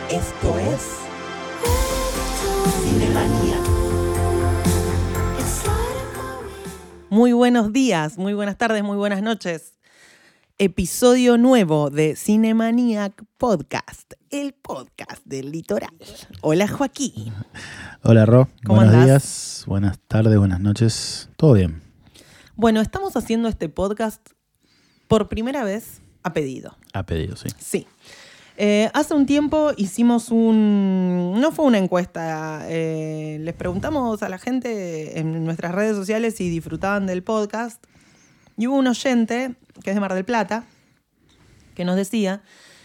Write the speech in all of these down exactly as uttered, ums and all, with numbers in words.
Esto es Cinemanía. Muy buenos días, muy buenas tardes, muy buenas noches. Episodio nuevo de Cinemaniac Podcast, el podcast del litoral. Hola, Joaquín. Hola, Ro. ¿Cómo Buenos andás? días, buenas tardes, buenas noches. ¿Todo bien? Bueno, estamos haciendo este podcast por primera vez a pedido. A pedido, sí. Sí. Eh, hace un tiempo hicimos un... No fue una encuesta. Eh, les preguntamos a la gente en nuestras redes sociales si disfrutaban del podcast. Y hubo un oyente, que es de Mar del Plata, que nos decía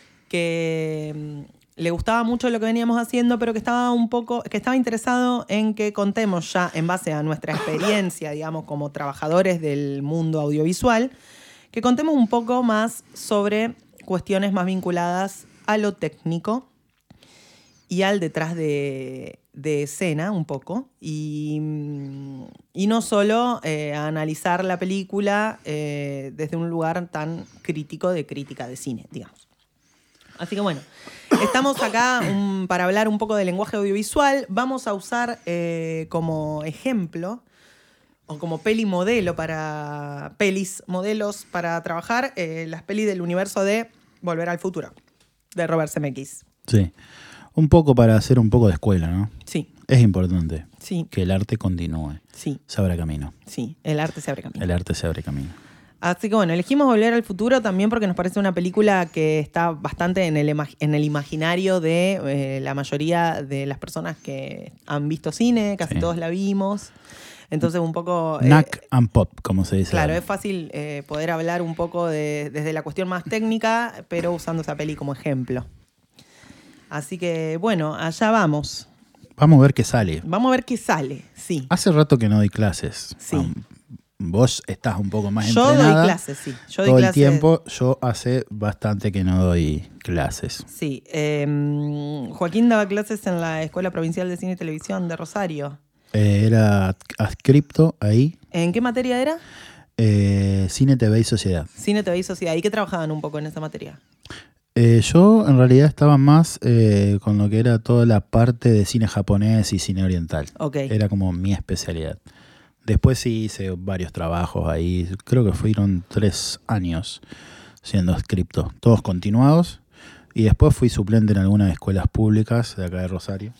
que mm, le gustaba mucho lo que veníamos haciendo, pero que estaba un poco, que estaba interesado en que contemos ya, en base a nuestra experiencia, digamos, como trabajadores del mundo audiovisual, que contemos un poco más sobre cuestiones más vinculadas a lo técnico y al detrás de, de escena un poco, y, y no solo eh, a analizar la película eh, desde un lugar tan crítico de crítica de cine, digamos. Así que bueno, estamos acá um, para hablar un poco del lenguaje audiovisual. Vamos a usar eh, como ejemplo o como peli modelo para pelis modelos para trabajar eh, las pelis del universo de Volver al Futuro, de Robert Zemeckis. Sí. Un poco para hacer un poco de escuela, ¿no? Sí. Es importante Sí. que el arte continúe. Sí. Se abra camino. Sí, el arte se abre camino. El arte se abre camino. Así que bueno, elegimos Volver al Futuro también porque nos parece una película que está bastante en el, imag- en el imaginario de eh, la mayoría de las personas que han visto cine, casi Sí. todos la vimos. Entonces un poco... eh, Knack and pop, como se dice. Claro, ahora. es fácil eh, poder hablar un poco de, desde la cuestión más técnica, pero usando esa peli como ejemplo. Así que bueno, allá vamos. Vamos a ver qué sale. Vamos a ver qué sale, sí. Hace rato que no doy clases. Sí. Um, vos estás un poco más Yo entrenada. doy clases, sí. Yo doy Todo el clases. tiempo. Yo hace bastante que no doy clases. Sí. Eh, Joaquín daba clases en la Escuela Provincial de Cine y Televisión de Rosario. Eh, era adscripto ahí. ¿En qué materia era? Eh, Cine, T V y Sociedad. Cine, T V y Sociedad. ¿Y qué trabajaban un poco en esa materia? Eh, yo en realidad estaba más eh, con lo que era toda la parte de cine japonés y cine oriental. Ok. Era como mi especialidad. Después sí hice varios trabajos ahí. Creo que fueron tres años siendo adscripto. Todos continuados. Y después fui suplente en algunas escuelas públicas de acá de Rosario.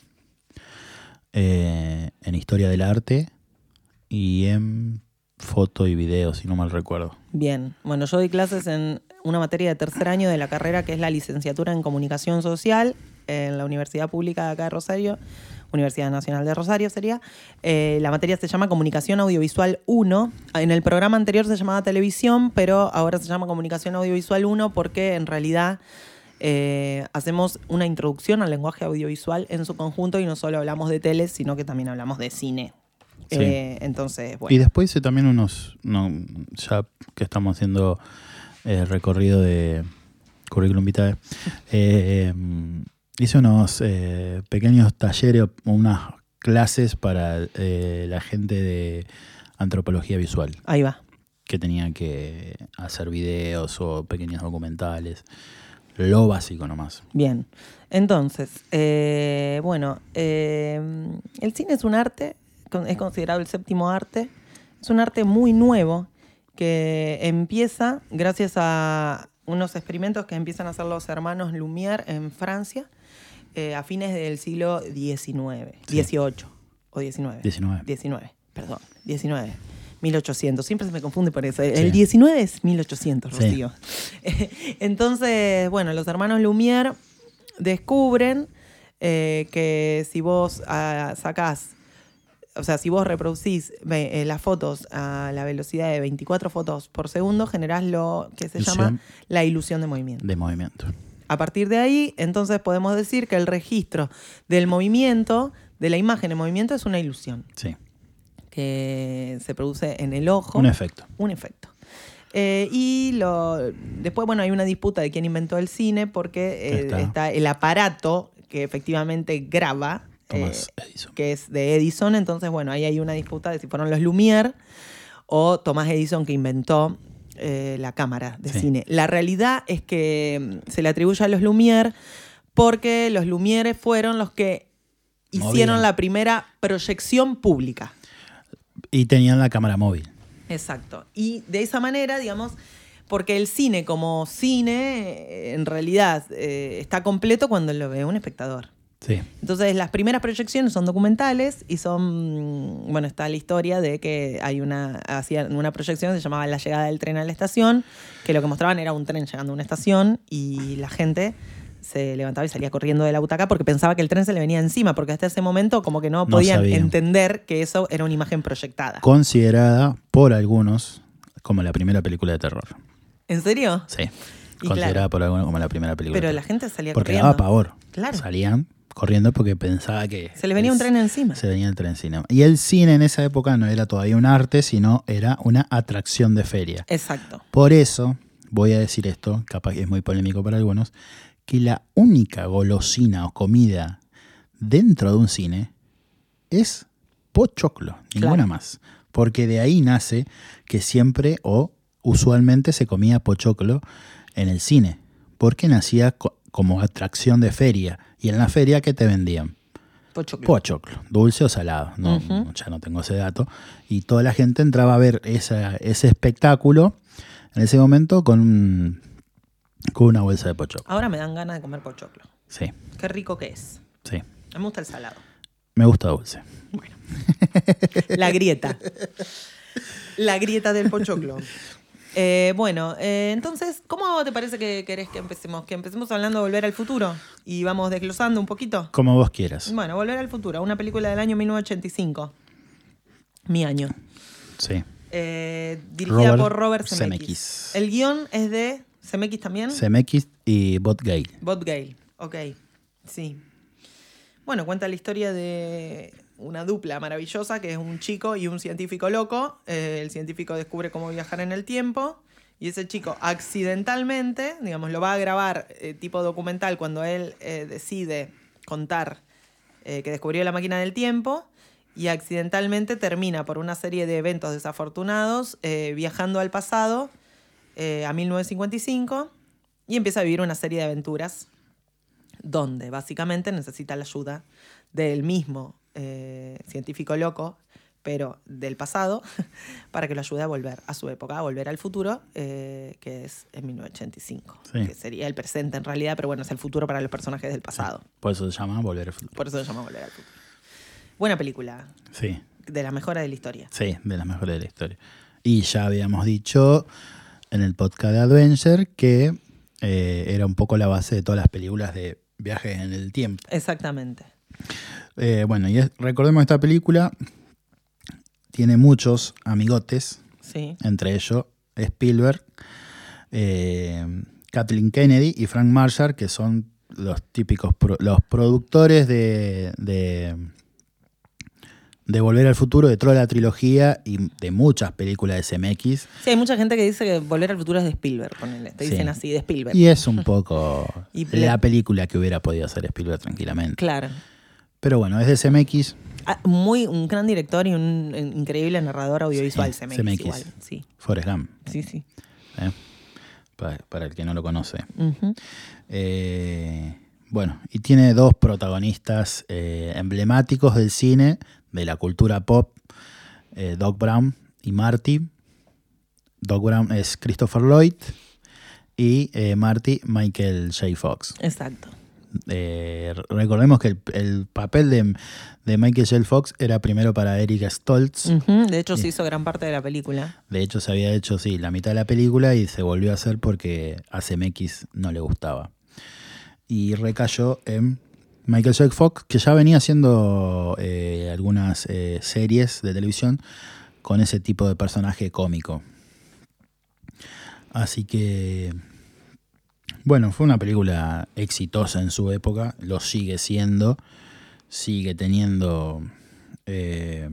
Eh, en Historia del Arte y en foto y video, si no mal recuerdo. Bien. Bueno, yo doy clases en una materia de tercer año de la carrera que es la licenciatura en Comunicación Social en la Universidad Pública de acá de Rosario, Universidad Nacional de Rosario sería. Eh, la materia se llama Comunicación Audiovisual uno. En el programa anterior se llamaba Televisión, pero ahora se llama Comunicación Audiovisual uno porque en realidad eh, hacemos una introducción al lenguaje audiovisual en su conjunto y no solo hablamos de tele, sino que también hablamos de cine. Sí. Eh, entonces, bueno. Y después hice también unos, no, ya que estamos haciendo eh, recorrido de currículum vitae, eh, hice unos eh, pequeños talleres, unas clases para eh, la gente de antropología visual, Ahí va. que tenían que hacer videos o pequeños documentales, lo básico nomás. Bien. Entonces, eh, bueno, eh, el cine es un arte, es considerado el séptimo arte. Es un arte muy nuevo que empieza gracias a unos experimentos que empiezan a hacer los hermanos Lumière en Francia eh, a fines del siglo diecinueve, Sí. dieciocho o diecinueve. diecinueve. diecinueve, perdón, diecinueve. mil ochocientos, siempre se me confunde por eso. El Sí. diecinueve es mil ochocientos, Sí. Rocío. Entonces, bueno, los hermanos Lumière descubren eh, que si vos ah, sacás, o sea, si vos reproducís eh, las fotos a la velocidad de veinticuatro fotos por segundo, generás lo que se Ilusión. llama la ilusión de movimiento. De movimiento. A partir de ahí, entonces podemos decir que el registro del movimiento, de la imagen en movimiento, es una ilusión Sí. que se produce en el ojo. Un efecto. Un efecto. Eh, y lo, después, bueno, hay una disputa de quién inventó el cine porque eh, Está. está el aparato que efectivamente graba, Thomas eh, Edison. que es de Edison. Entonces, bueno, ahí hay una disputa de si fueron los Lumière o Thomas Edison que inventó eh, la cámara de Sí. cine. La realidad es que se le atribuye a los Lumière porque los Lumière fueron los que hicieron Movían. la primera proyección pública. Y tenían la cámara móvil. Exacto. Y de esa manera, digamos, porque el cine como cine, en realidad, eh, está completo cuando lo ve un espectador. Sí. Entonces, las primeras proyecciones son documentales y son, bueno, está la historia de que hay una, hacían una proyección que se llamaba La llegada del tren a la estación, que lo que mostraban era un tren llegando a una estación y la gente se levantaba y salía corriendo de la butaca porque pensaba que el tren se le venía encima, porque hasta ese momento como que no, No podían sabían. entender que eso era una imagen proyectada. Considerada por algunos como la primera película de terror. ¿En serio? Sí. Y Considerada claro. por algunos como la primera película Pero de la terror. gente salía Porque corriendo. daba pavor. Claro. Salían corriendo porque pensaba que... Se le venía un tren encima. Se venía el tren encima. Y el cine en esa época no era todavía un arte, sino era una atracción de feria. Exacto. Por eso, voy a decir esto, capaz que es muy polémico para algunos, que la única golosina o comida dentro de un cine es pochoclo, ninguna Claro. más. Porque de ahí nace que siempre o usualmente se comía pochoclo en el cine, porque nacía co- como atracción de feria. Y en la feria, ¿qué te vendían? Pochoclo. Pochoclo, dulce o salado, no, Ujú. ya no tengo ese dato. Y toda la gente entraba a ver esa, ese espectáculo en ese momento con, un- con una bolsa de pochoclo. Ahora me dan ganas de comer pochoclo. Sí, Qué rico que es. sí. A mí me gusta el salado. Me gusta dulce. La grieta. La grieta del pochoclo. Eh, bueno, eh, entonces, ¿cómo te parece que querés que empecemos? Que empecemos hablando de Volver al Futuro y vamos desglosando un poquito. Como vos quieras. Bueno, Volver al Futuro, una película del año mil novecientos ochenta y cinco. Mi año. Sí. Eh, dirigida Robert por Robert Zemeckis. Zemeckis. El guión es de Zemeckis también. Zemeckis y Bob Gale. Bob Gale, ok, sí. Bueno, cuenta la historia de una dupla maravillosa que es un chico y un científico loco. Eh, el científico descubre cómo viajar en el tiempo y ese chico accidentalmente, digamos, lo va a grabar eh, tipo documental cuando él eh, decide contar eh, que descubrió la máquina del tiempo y accidentalmente termina por una serie de eventos desafortunados eh, viajando al pasado eh, a mil novecientos cincuenta y cinco y empieza a vivir una serie de aventuras donde básicamente necesita la ayuda del mismo eh, científico loco, pero del pasado, para que lo ayude a volver a su época, a volver al futuro, eh, que es en mil novecientos ochenta y cinco, Sí. que sería el presente en realidad, pero bueno, es el futuro para los personajes del pasado. Por eso se llama Volver al Futuro. Por eso se llama Volver al futuro. Buena película, Sí, de las mejores de la historia. sí, de las mejores de la historia. Y ya habíamos dicho en el podcast de Adventure que eh, era un poco la base de todas las películas de viajes en el tiempo. Exactamente. Eh, bueno, y es- recordemos esta película tiene muchos amigotes, Sí. entre ellos Spielberg, eh, Kathleen Kennedy y Frank Marshall, que son los típicos pro- los productores de, de de Volver al Futuro, de toda la trilogía y de muchas películas de Zemeckis. Sí, hay mucha gente que dice que Volver al futuro es de Spielberg, ponele. Te Sí. dicen así, de Spielberg. Y es un poco Y la le- película que hubiera podido hacer Spielberg tranquilamente. Claro. Pero bueno, es de Zemeckis. Ah, muy, un gran director y un eh, increíble narrador audiovisual, Sí, Zemeckis, Zemeckis. igual. Sí, Forrest Gump, sí, sí. ¿eh? para, para el que no lo conoce. Ujú. Eh, bueno, y tiene dos protagonistas eh, emblemáticos del cine, de la cultura pop, eh, Doc Brown y Marty. Doc Brown es Christopher Lloyd y eh, Marty Michael J. Fox. Exacto. Eh, recordemos que el, el papel de, de Michael J. Fox era primero para Eric Stoltz. Ujú. De hecho, se Sí. hizo gran parte de la película. De hecho, se había hecho, sí, la mitad de la película y se volvió a hacer porque a Zemeckis no le gustaba. Y recayó en Michael J. Fox, que ya venía haciendo eh, algunas eh, series de televisión con ese tipo de personaje cómico. Así que, bueno, fue una película exitosa en su época, lo sigue siendo, sigue teniendo eh,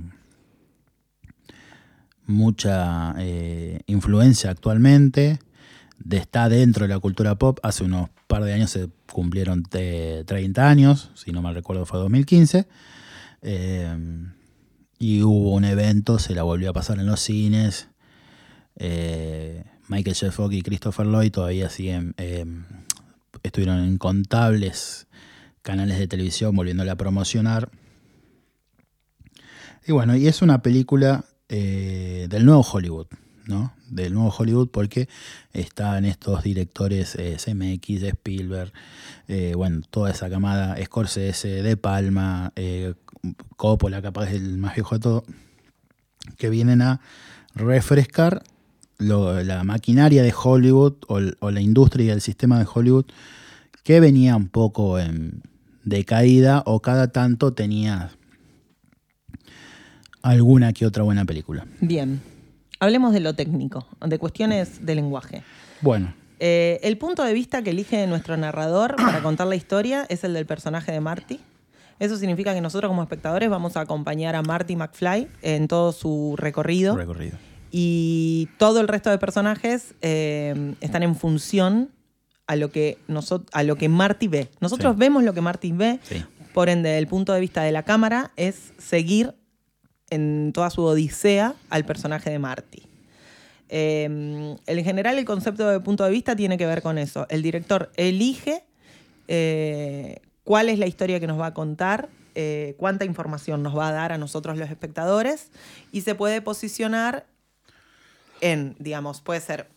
mucha eh, influencia actualmente, de, está dentro de la cultura pop. Hace unos par de años se cumplieron te- treinta años, si no mal recuerdo fue dos mil quince, eh, y hubo un evento, se la volvió a pasar en los cines. eh, Michael J. Fox y Christopher Lloyd todavía siguen eh, estuvieron en incontables canales de televisión volviéndola a promocionar. Y bueno, y es una película eh, del nuevo Hollywood, ¿no? Del nuevo Hollywood, porque están estos directores eh, C M X, Spielberg, eh, bueno, toda esa camada, Scorsese, De Palma, eh, Coppola, capaz el más viejo de todo, que vienen a refrescar lo, la maquinaria de Hollywood o, o la industria y el sistema de Hollywood, que venía un poco en decaída o cada tanto tenía alguna que otra buena película. Bien. Hablemos de lo técnico, de cuestiones de lenguaje. Bueno. Eh, el punto de vista que elige nuestro narrador para contar la historia es el del personaje de Marty. Eso significa que nosotros como espectadores vamos a acompañar a Marty McFly en todo su recorrido. Recorrido. Y todo el resto de personajes eh, están en función a lo que, nosotros, a lo que Marty ve. Nosotros sí. vemos lo que Marty ve, sí. por ende, el punto de vista de la cámara es seguir en toda su odisea al personaje de Marty. Eh, en general, el concepto de punto de vista tiene que ver con eso. El director elige eh, cuál es la historia que nos va a contar, eh, cuánta información nos va a dar a nosotros los espectadores, y se puede posicionar en, digamos, puede ser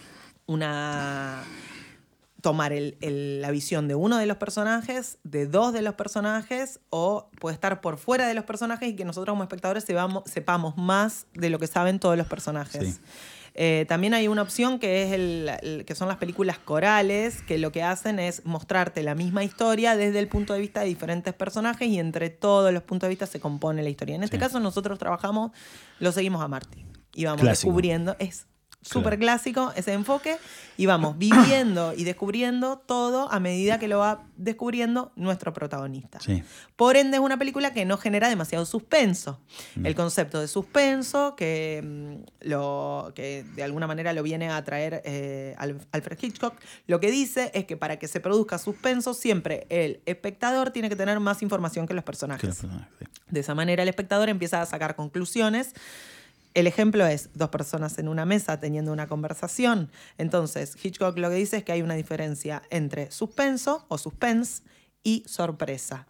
una... tomar el, el, la visión de uno de los personajes, de dos de los personajes, o puede estar por fuera de los personajes y que nosotros como espectadores sepamos, sepamos más de lo que saben todos los personajes. Sí. Eh, también hay una opción que, es el, el, que son las películas corales, que lo que hacen es mostrarte la misma historia desde el punto de vista de diferentes personajes y entre todos los puntos de vista se compone la historia. En este sí. caso nosotros trabajamos, lo seguimos a Marty y vamos Clásico. descubriendo... Es, Súper claro. clásico ese enfoque y vamos viviendo y descubriendo todo a medida que lo va descubriendo nuestro protagonista. Sí. Por ende es una película que no genera demasiado suspenso. Mm. El concepto de suspenso que, lo, que de alguna manera lo viene a traer eh, Alfred Hitchcock, lo que dice es que para que se produzca suspenso siempre el espectador tiene que tener más información que los personajes. Que los personajes sí. De esa manera el espectador empieza a sacar conclusiones. El ejemplo es dos personas en una mesa teniendo una conversación. Entonces, Hitchcock lo que dice es que hay una diferencia entre suspenso o suspense y sorpresa.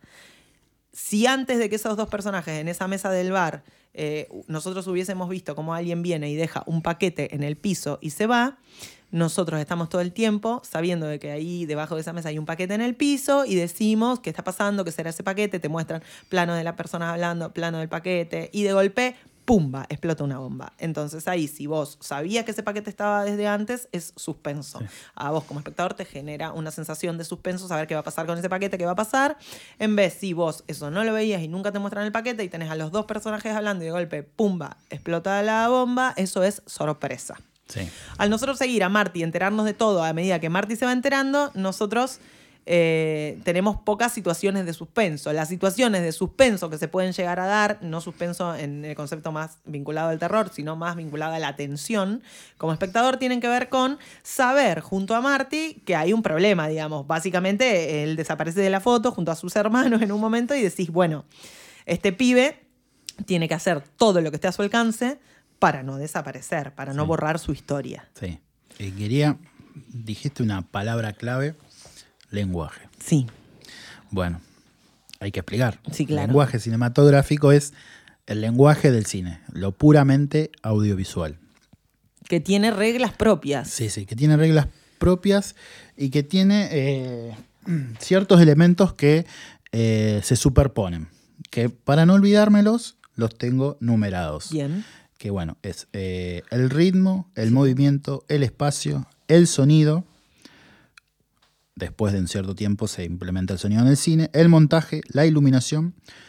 Si antes de que esos dos personajes en esa mesa del bar eh, nosotros hubiésemos visto cómo alguien viene y deja un paquete en el piso y se va, nosotros estamos todo el tiempo sabiendo de que ahí debajo de esa mesa hay un paquete en el piso y decimos qué está pasando, qué será ese paquete, te muestran plano de la persona hablando, plano del paquete y de golpe... ¡pumba!, explota una bomba. Entonces ahí, si vos sabías que ese paquete estaba desde antes, es suspenso. Sí. A vos como espectador te genera una sensación de suspenso, saber qué va a pasar con ese paquete, qué va a pasar. En vez, si vos eso no lo veías y nunca te muestran el paquete y tenés a los dos personajes hablando y de golpe, ¡pumba!, explota la bomba, eso es sorpresa. Sí. Al nosotros seguir a Marty y enterarnos de todo a medida que Marty se va enterando, nosotros... Eh, tenemos pocas situaciones de suspenso. Las situaciones de suspenso que se pueden llegar a dar, no suspenso en el concepto más vinculado al terror, sino más vinculado a la tensión, como espectador tienen que ver con saber junto a Marty que hay un problema, digamos. Básicamente él desaparece de la foto junto a sus hermanos en un momento y decís, bueno, este pibe tiene que hacer todo lo que esté a su alcance para no desaparecer, para no sí. borrar su historia. Sí. Eh, quería, dijiste una palabra clave. Lenguaje. Sí. Bueno, hay que explicar. Sí, claro. El lenguaje cinematográfico es el lenguaje del cine, lo puramente audiovisual. Que tiene reglas propias. Sí, sí, que tiene reglas propias y que tiene eh, ciertos elementos que eh, se superponen. Que para no olvidármelos, los tengo numerados. Bien. Que bueno, es eh, el ritmo, el sí. movimiento, el espacio, el sonido. Después de un cierto tiempo se implementa el sonido en el cine, el montaje, la iluminación,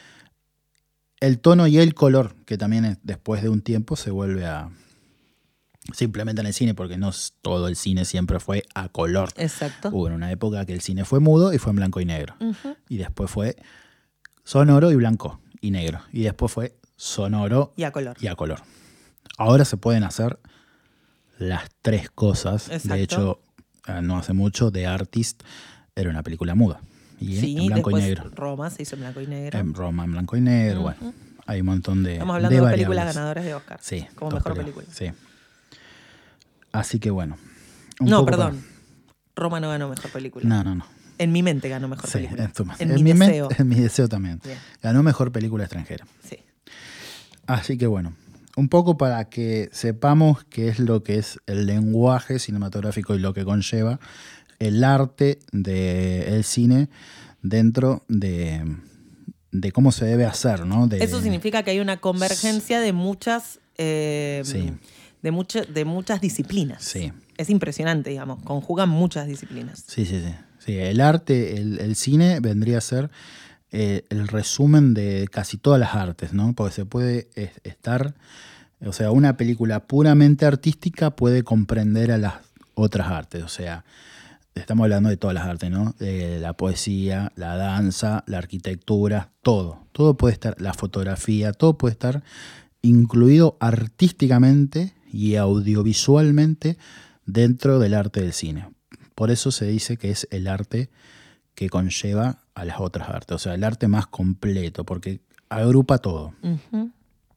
el tono y el color, que también es, después de un tiempo se vuelve a... se implementa en el cine, porque no todo el cine siempre fue a color. Exacto. Hubo en una época que el cine fue mudo y fue en blanco y negro. Uh-huh. Y después fue sonoro y blanco y negro. Y después fue sonoro y a color. Y a color. Ahora se pueden hacer las tres cosas. Exacto. De hecho... no hace mucho, The Artist era una película muda. Y sí, en blanco y negro. Roma se hizo en blanco y negro. En Roma en blanco y negro, uh-huh. bueno. Hay un montón de Estamos hablando de, de películas ganadoras de Oscar. Sí. Como mejor película. Sí. Así que bueno. No, perdón. Roma no ganó mejor película. No, no, no. En mi mente ganó mejor Sí, película. en, tu, en, en mi, mi deseo. Mente, en mi deseo también. Bien. Ganó mejor película extranjera. Sí. Así que bueno, un poco para que sepamos qué es lo que es el lenguaje cinematográfico y lo que conlleva el arte del cine dentro de, de cómo se debe hacer, ¿no? De, Eso significa que hay una convergencia de muchas, eh, Sí. de, mucho, de muchas disciplinas. Sí. Es impresionante, digamos, conjugan muchas disciplinas. Sí, sí, sí. Sí, el arte, el, el cine vendría a ser eh, el resumen de casi todas las artes, ¿no? Porque se puede es, estar, o sea, una película puramente artística puede comprender a las otras artes, o sea, estamos hablando de todas las artes, ¿no? Eh, la poesía, la danza, la arquitectura, todo. Todo puede estar, la fotografía, todo puede estar incluido artísticamente y audiovisualmente dentro del arte del cine. Por eso se dice que es el arte que conlleva a las otras artes, o sea, el arte más completo, porque agrupa todo. Uh-huh.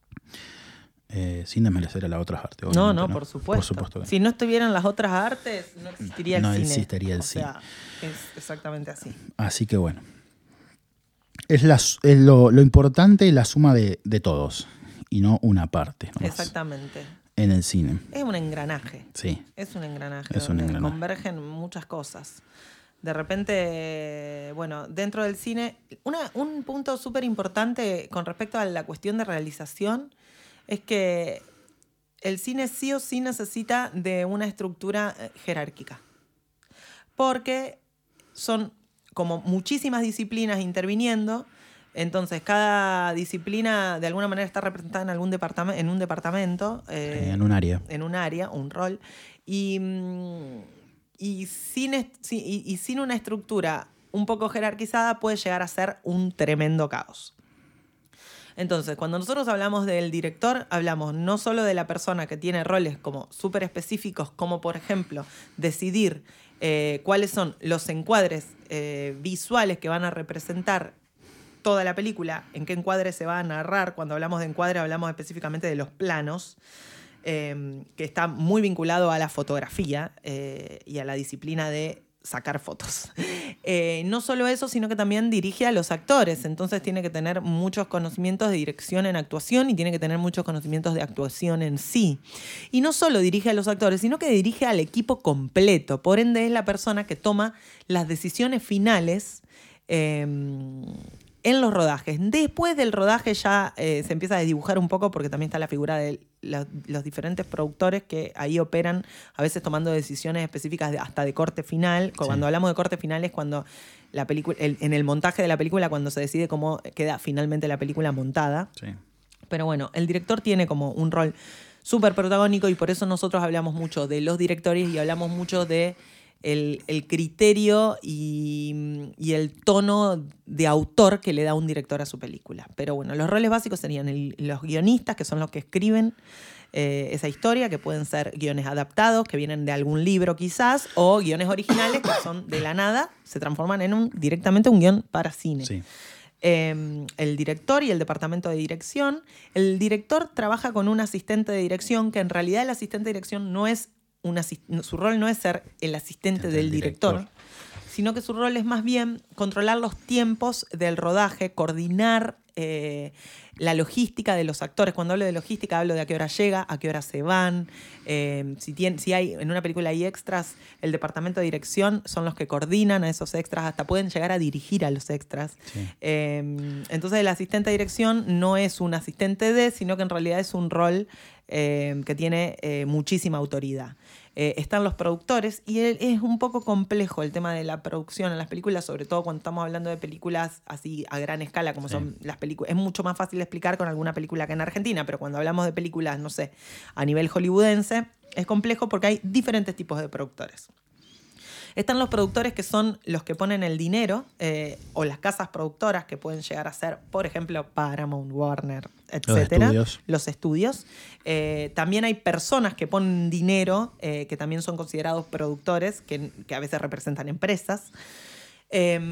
Eh, sin desmerecer a las otras artes. No, no, ¿no? por supuesto. Por supuesto que si no estuvieran las otras artes, no existiría el no cine. No existiría el o cine. sea, es exactamente así. Así que bueno. Es, la, es lo, lo importante es la suma de, de todos y no una parte. Nomás, exactamente. en el cine. Es un engranaje. Sí. Es un engranaje. Es un donde engranaje. convergen muchas cosas. De repente, bueno, dentro del cine, una, un punto súper importante con respecto a la cuestión de realización es que el cine sí o sí necesita de una estructura jerárquica. Porque son como muchísimas disciplinas interviniendo, entonces cada disciplina de alguna manera está representada en algún departamento, en un departamento, eh, en un área. En un área, un rol. Y, y, sin, y, y sin una estructura un poco jerarquizada puede llegar a ser un tremendo caos. Entonces, cuando nosotros hablamos del director, hablamos no solo de la persona que tiene roles como súper específicos, como por ejemplo decidir eh, cuáles son los encuadres eh, visuales que van a representar toda la película, en qué encuadre se va a narrar. Cuando hablamos de encuadre hablamos específicamente de los planos, eh, que está muy vinculado a la fotografía eh, y a la disciplina de sacar fotos. Eh, no solo eso, sino que también dirige a los actores. Entonces tiene que tener muchos conocimientos de dirección en actuación y tiene que tener muchos conocimientos de actuación en sí. Y no solo dirige a los actores, sino que dirige al equipo completo. Por ende, es la persona que toma las decisiones finales eh, en los rodajes. Después del rodaje ya eh, se empieza a desdibujar un poco porque también está la figura de los, los diferentes productores que ahí operan, a veces tomando decisiones específicas de, hasta de corte final. Cuando sí. hablamos de corte final es cuando la película, el, en el montaje de la película, cuando se decide cómo queda finalmente la película montada. Sí. Pero bueno, el director tiene como un rol súper protagónico y por eso nosotros hablamos mucho de los directores y hablamos mucho de El, el criterio y, y el tono de autor que le da un director a su película. Pero bueno, los roles básicos serían el, los guionistas, que son los que escriben eh, esa historia, que pueden ser guiones adaptados, que vienen de algún libro quizás, o guiones originales, que son de la nada, se transforman en un directamente un guión para cine. Sí. Eh, el director y el departamento de dirección. El director trabaja con un asistente de dirección, que en realidad el asistente de dirección no es Una, su rol no es ser el asistente del, del director, director, sino que su rol es más bien controlar los tiempos del rodaje, coordinar eh, la logística de los actores. Cuando hablo de logística, hablo de a qué hora llega, a qué hora se van. Eh, si, tiene, si hay en una película hay extras, el departamento de dirección son los que coordinan a esos extras, hasta pueden llegar a dirigir a los extras. Sí. Eh, entonces el asistente de dirección no es un asistente de, sino que en realidad es un rol Eh, que tiene eh, muchísima autoridad. Eh, están los productores y es un poco complejo el tema de la producción en las películas, sobre todo cuando estamos hablando de películas así a gran escala, como sí. son las películas. Es mucho más fácil de explicar con alguna película que en Argentina, pero cuando hablamos de películas, no sé, a nivel hollywoodense, es complejo porque hay diferentes tipos de productores. Están los productores que son los que ponen el dinero eh, o las casas productoras que pueden llegar a ser, por ejemplo, Paramount, Warner, etcétera. Los estudios. Los estudios. Eh, también hay personas que ponen dinero eh, que también son considerados productores, que, que a veces representan empresas. Eh,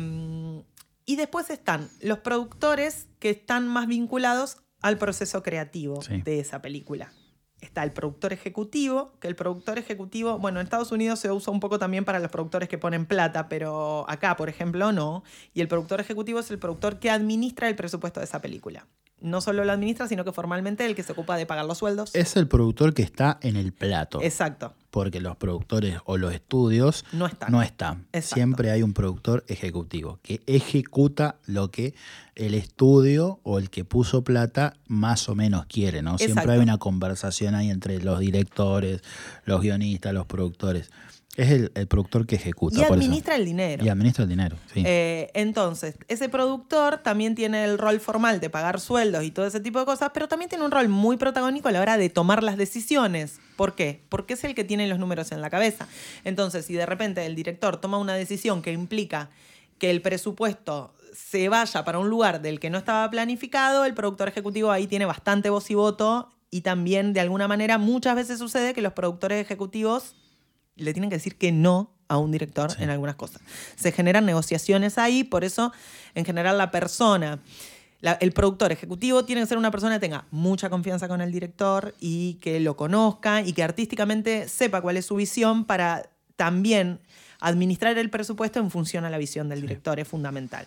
y después están los productores que están más vinculados al proceso creativo sí. de esa película. Está está el productor ejecutivo, que el productor ejecutivo, bueno, en Estados Unidos se usa un poco también para los productores que ponen plata, pero acá, por ejemplo, no. Y el productor ejecutivo es el productor que administra el presupuesto de esa película. No solo lo administra, sino que formalmente el que se ocupa de pagar los sueldos. Es el productor que está en el plato. Exacto. Porque los productores o los estudios no están. No están. Siempre hay un productor ejecutivo que ejecuta lo que el estudio o el que puso plata más o menos quiere, ¿no? Siempre Exacto. hay una conversación ahí entre los directores, los guionistas, los productores. Es el, el productor que ejecuta. Y por administra eso. el dinero. Y administra el dinero, sí. Eh, entonces, ese productor también tiene el rol formal de pagar sueldos y todo ese tipo de cosas, pero también tiene un rol muy protagónico a la hora de tomar las decisiones. ¿Por qué? Porque es el que tiene los números en la cabeza. Entonces, si de repente el director toma una decisión que implica que el presupuesto se vaya para un lugar del que no estaba planificado, el productor ejecutivo ahí tiene bastante voz y voto, y también, de alguna manera, muchas veces sucede que los productores ejecutivos le tienen que decir que no a un director sí. en algunas cosas. Se generan negociaciones ahí, por eso, en general, la persona, la, el productor ejecutivo tiene que ser una persona que tenga mucha confianza con el director y que lo conozca y que artísticamente sepa cuál es su visión para también administrar el presupuesto en función a la visión del director, sí. es fundamental.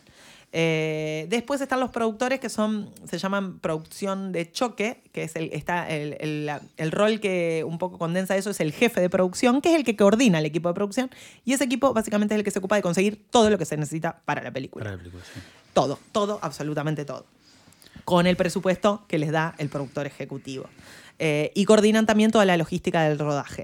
Eh, después están los productores que son, se llaman producción de choque, que es el, está el, el, el rol que un poco condensa eso, es el jefe de producción, que es el que coordina el equipo de producción, y ese equipo básicamente es el que se ocupa de conseguir todo lo que se necesita para la película. Para la película, sí. Todo, todo, absolutamente todo. Con el presupuesto que les da el productor ejecutivo. Eh, y coordinan también toda la logística del rodaje.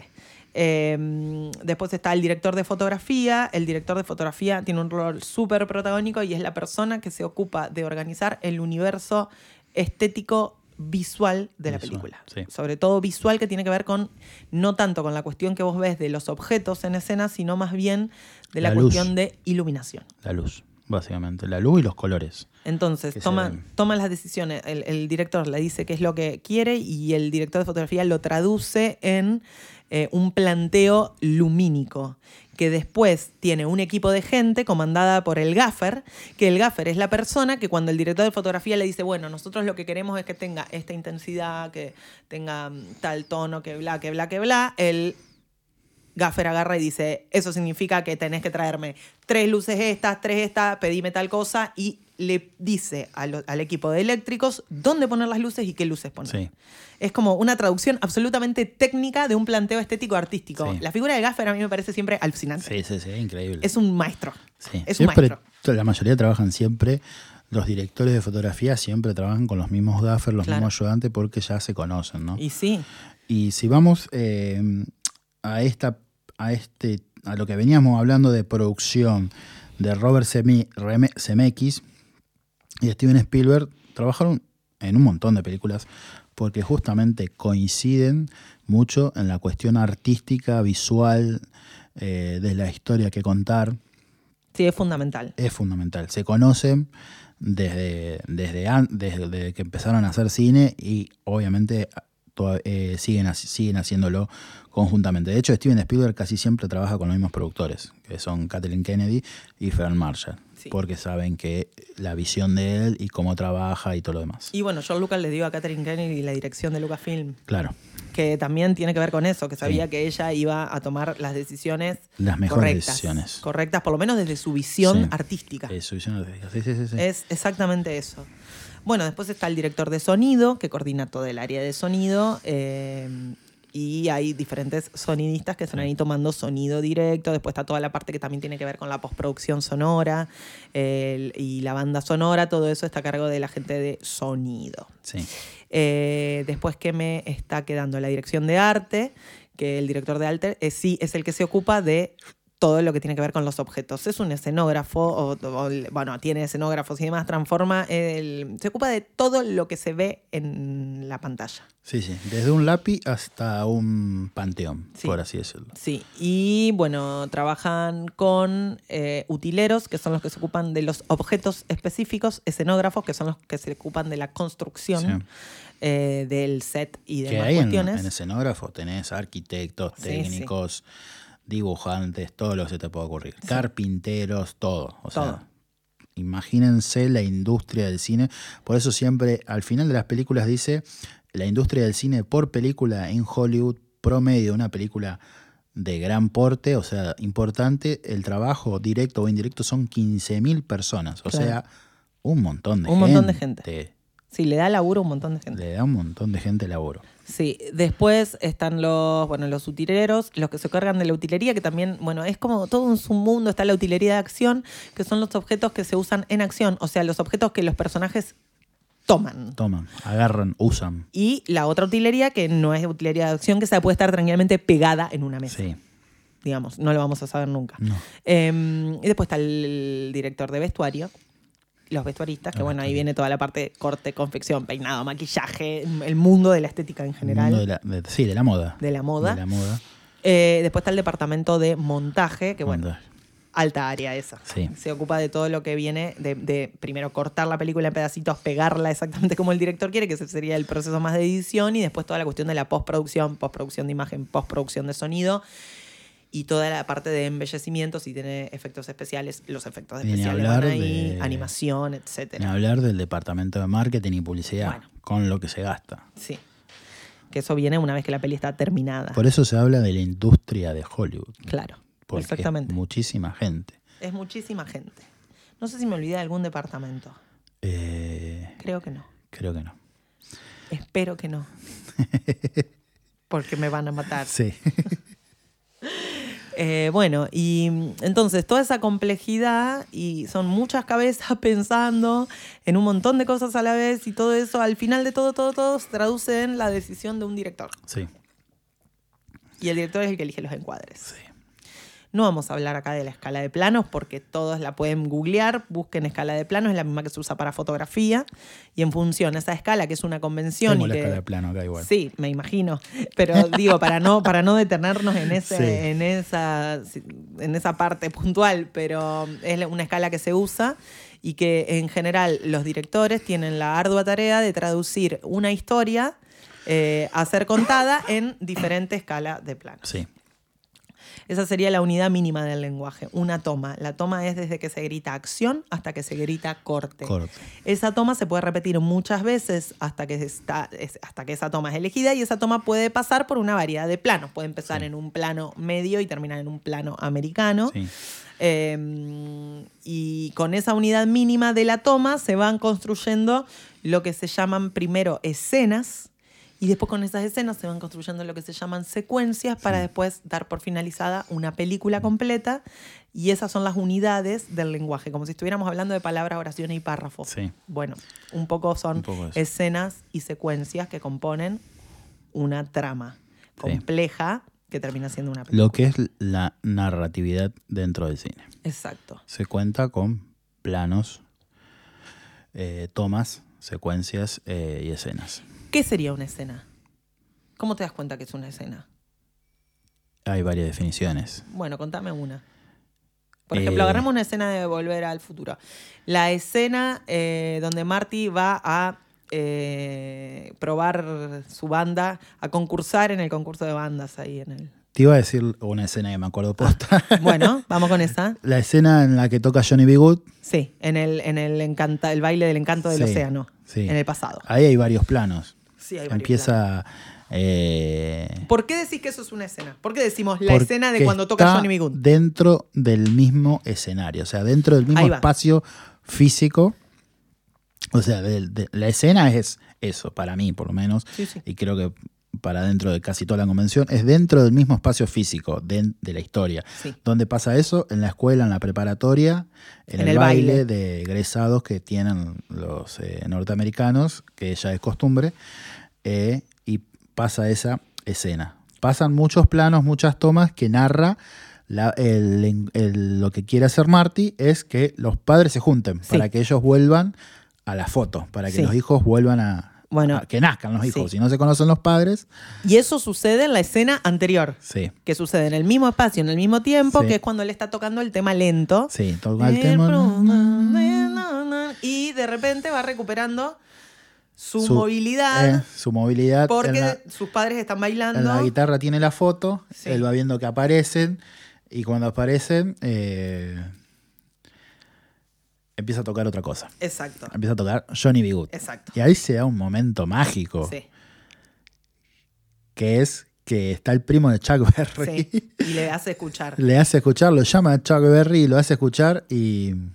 Eh, después está el director de fotografía. El director de fotografía tiene un rol súper protagónico y es la persona que se ocupa de organizar el universo estético visual de la Visual, película. sí. Sobre todo visual, que tiene que ver con, no tanto con la cuestión que vos ves de los objetos en escena, sino más bien de la, La cuestión luz. de iluminación. La luz, básicamente. La luz y los colores. Entonces, toma, toma las decisiones. El, el director le dice qué es lo que quiere y el director de fotografía lo traduce en eh, un planteo lumínico, que después tiene un equipo de gente comandada por el gaffer, que el gaffer es la persona que cuando el director de fotografía le dice, bueno, nosotros lo que queremos es que tenga esta intensidad, que tenga tal tono, que bla, que bla, que bla, el gaffer agarra y dice, eso significa que tenés que traerme tres luces estas, tres estas, pedime tal cosa, y le dice a lo, al equipo de eléctricos dónde poner las luces y qué luces poner. Sí. Es como una traducción absolutamente técnica de un planteo estético-artístico. Sí. La figura del gaffer a mí me parece siempre alucinante. Sí, sí, sí, increíble. Es un maestro. Sí. Es Siempre, un maestro. La mayoría trabajan siempre, los directores de fotografía siempre trabajan con los mismos gaffers, los Claro. mismos ayudantes, porque ya se conocen, ¿no? Y sí. Y si vamos eh, a esta, a este, a lo que veníamos hablando de producción de Robert Zeme- Reme- Zemeckis y Steven Spielberg, trabajaron en un montón de películas porque justamente coinciden mucho en la cuestión artística, visual, eh, de la historia que contar. Sí, es fundamental. Es fundamental. Se conocen desde, desde, an- desde, desde que empezaron a hacer cine y obviamente toda- eh, siguen, haci- siguen haciéndolo conjuntamente. De hecho, Steven Spielberg casi siempre trabaja con los mismos productores, que son Kathleen Kennedy y Fran Marshall, Sí. porque saben que la visión de él y cómo trabaja y todo lo demás. Y bueno, George Lucas le dio a Kathleen Kennedy la dirección de Lucasfilm, Claro, que también tiene que ver con eso, que sabía Sí. que ella iba a tomar las decisiones las mejores correctas, decisiones. correctas, por lo menos desde su visión Sí. artística. Eh, su visión artística. Sí, sí, sí, sí. Es exactamente eso. Bueno, después está el director de sonido, que coordina todo el área de sonido, eh, y hay diferentes sonidistas que están Sí. ahí tomando sonido directo. Después está toda la parte que también tiene que ver con la postproducción sonora el- y la banda sonora. Todo eso está a cargo de la gente de sonido. Sí. Eh, después, ¿qué me está quedando? La dirección de arte, que el director de arte eh, sí es el que se ocupa de todo lo que tiene que ver con los objetos. Es un escenógrafo, o, o, bueno, tiene escenógrafos y demás, transforma, el, se ocupa de todo lo que se ve en la pantalla. Sí, sí. Desde un lápiz hasta un panteón, Sí. por así decirlo. Sí, y bueno, trabajan con eh, utileros, que son los que se ocupan de los objetos específicos, escenógrafos, que son los que se ocupan de la construcción Sí. eh, del set y Que demás hay en, cuestiones. en escenógrafo, tenés arquitectos, Sí, técnicos, dibujantes, todo lo que se te puede ocurrir. Carpinteros, todo. O sea, Todo. imagínense la industria del cine. Por eso siempre, al final de las películas dice, la industria del cine por película en Hollywood, promedio, una película de gran porte, o sea, importante, el trabajo directo o indirecto son quince mil personas, o Claro. sea, un montón de Un gente. montón de gente. Sí, le da laburo a un montón de gente. Le da un montón de gente laburo. Sí, después están los, bueno, los utileros, los que se cargan de la utilería, que también, bueno, es como todo un submundo. Está la utilería de acción, que son los objetos que se usan en acción, o sea, los objetos que los personajes toman. Toman, agarran, usan. Y la otra utilería, que no es utilería de acción, que se puede estar tranquilamente pegada en una mesa. Sí. Digamos, no lo vamos a saber nunca. No. Eh, y después está el director de vestuario, los vestuaristas, que Los bueno, ahí vestuarios. viene toda la parte corte, confección, peinado, maquillaje, el mundo de la estética en El general. mundo de la, de- sí, de la moda. De la moda. De la moda. Eh, después está el departamento de montaje, que bueno, Montaje. alta área esa. Sí. Se ocupa de todo lo que viene de, de primero cortar la película en pedacitos, pegarla exactamente como el director quiere, que ese sería el proceso más de edición, y después toda la cuestión de la postproducción, postproducción de imagen, postproducción de sonido, y toda la parte de embellecimiento, si tiene efectos especiales, los efectos Ni especiales hablar van ahí, de- animación, Ni etcétera. hablar del departamento de marketing y publicidad, Bueno. con lo que se gasta. Sí. Que eso viene una vez que la peli está terminada. Por eso se habla de la industria de Hollywood. Claro, Porque exactamente. es muchísima gente. Es muchísima gente. No sé si me olvidé de algún departamento. Eh, Creo que no. creo que no. Espero que no. Porque me van a matar. Sí. Eh, bueno, y entonces toda esa complejidad, y son muchas cabezas pensando en un montón de cosas a la vez, y todo eso, al final de todo, todo, todo, se traduce en la decisión de un director. Sí. Y el director es el que elige los encuadres. Sí. No vamos a hablar acá de la escala de planos porque todos la pueden googlear, busquen escala de planos, es la misma que se usa para fotografía, y en función a esa escala, que es una convención... Tengo y la que, escala de plano acá igual. Sí, me imagino. Pero digo, para no, para no detenernos en, ese, Sí. en, esa, en esa parte puntual, pero es una escala que se usa y que en general los directores tienen la ardua tarea de traducir una historia eh, a ser contada en diferente escala de planos. Sí. Esa sería la unidad mínima del lenguaje, una toma. La toma es desde que se grita acción hasta que se grita corte. Corte. Esa toma se puede repetir muchas veces hasta que, está, es- hasta que esa toma es elegida, y esa toma puede pasar por una variedad de planos. Puede empezar Sí. en un plano medio y terminar en un plano americano. Sí. Eh, y con esa unidad mínima de la toma se van construyendo lo que se llaman primero escenas, y después con esas escenas se van construyendo lo que se llaman secuencias para después dar por finalizada una película completa, y esas son las unidades del lenguaje, como si estuviéramos hablando de palabras, oraciones y párrafos. Sí. Bueno, un poco son Un poco eso. escenas y secuencias que componen una trama Sí. compleja que termina siendo una película. Lo que es la narratividad dentro del cine. Exacto. Se cuenta con planos, eh, tomas, secuencias eh, y escenas. ¿Qué sería una escena? ¿Cómo te das cuenta que es una escena? Hay varias definiciones. Bueno, contame una. Por Eh, ejemplo, agarramos una escena de Volver al Futuro. La escena eh, donde Marty va a eh, probar su banda, a concursar en el concurso de bandas ahí en el... Te iba a decir una escena que me acuerdo posta. Bueno, vamos con esa. La escena en la que toca Johnny B. Good. Sí, en el, en el, encanta, el baile del encanto del Sí, océano, sí. en el pasado. Ahí hay varios planos. Sí, hay varios planos. Empieza... eh, ¿Por qué decís que eso es una escena? ¿Por qué decimos la porque escena de cuando toca está Johnny B. Good? dentro del mismo escenario, o sea, dentro del mismo Ahí va. espacio físico. O sea, de- de- la escena es eso, para mí por lo menos, Sí, sí. y creo que para dentro de casi toda la convención, es dentro del mismo espacio físico de, de la historia. Sí. ¿Dónde pasa eso? En la escuela, en la preparatoria, en, En el, el baile, baile. de egresados que tienen los eh, norteamericanos, que ya es costumbre, eh, y pasa esa escena. Pasan muchos planos, muchas tomas que narra la- el- el- lo que quiere hacer Marty es que los padres se junten Sí. para que ellos vuelvan a la foto, para que Sí. los hijos vuelvan a, Bueno, a que nazcan los hijos. sí. Si no se conocen los padres, Y eso sucede en la escena anterior, sí, que sucede en el mismo espacio, en el mismo tiempo, Sí. que es cuando él está tocando el tema lento. sí, toca el tema. Y de repente va recuperando su, Su- movilidad eh, su movilidad. porque en la, sus padres están bailando. en la guitarra tiene la foto, Sí. él va viendo que aparecen, y cuando aparecen, eh, empieza a tocar otra cosa. Exacto, Empieza a tocar Johnny B. Good. exacto. Y ahí se da un momento mágico. Sí. que es que está el primo de Chuck Berry. Sí, y le hace escuchar. Le hace escuchar, lo llama a Chuck Berry, lo hace escuchar y... y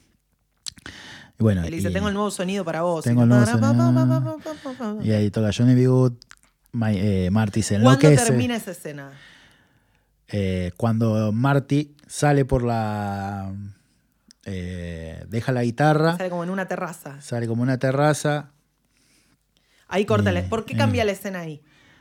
bueno, Le dice, y tengo el nuevo sonido para vos. Tengo y el nuevo para, pa, pa, sonido. pa, pa, pa, pa, pa. Y ahí toca Johnny B. Good, My- eh, Marty se ¿Cuándo enloquece. termina esa escena? Eh, cuando Marty sale por la... eh, deja la guitarra, Sale como en una terraza. sale como una terraza. Ahí corta Eh, la- ¿Por qué eh. cambia la escena ahí?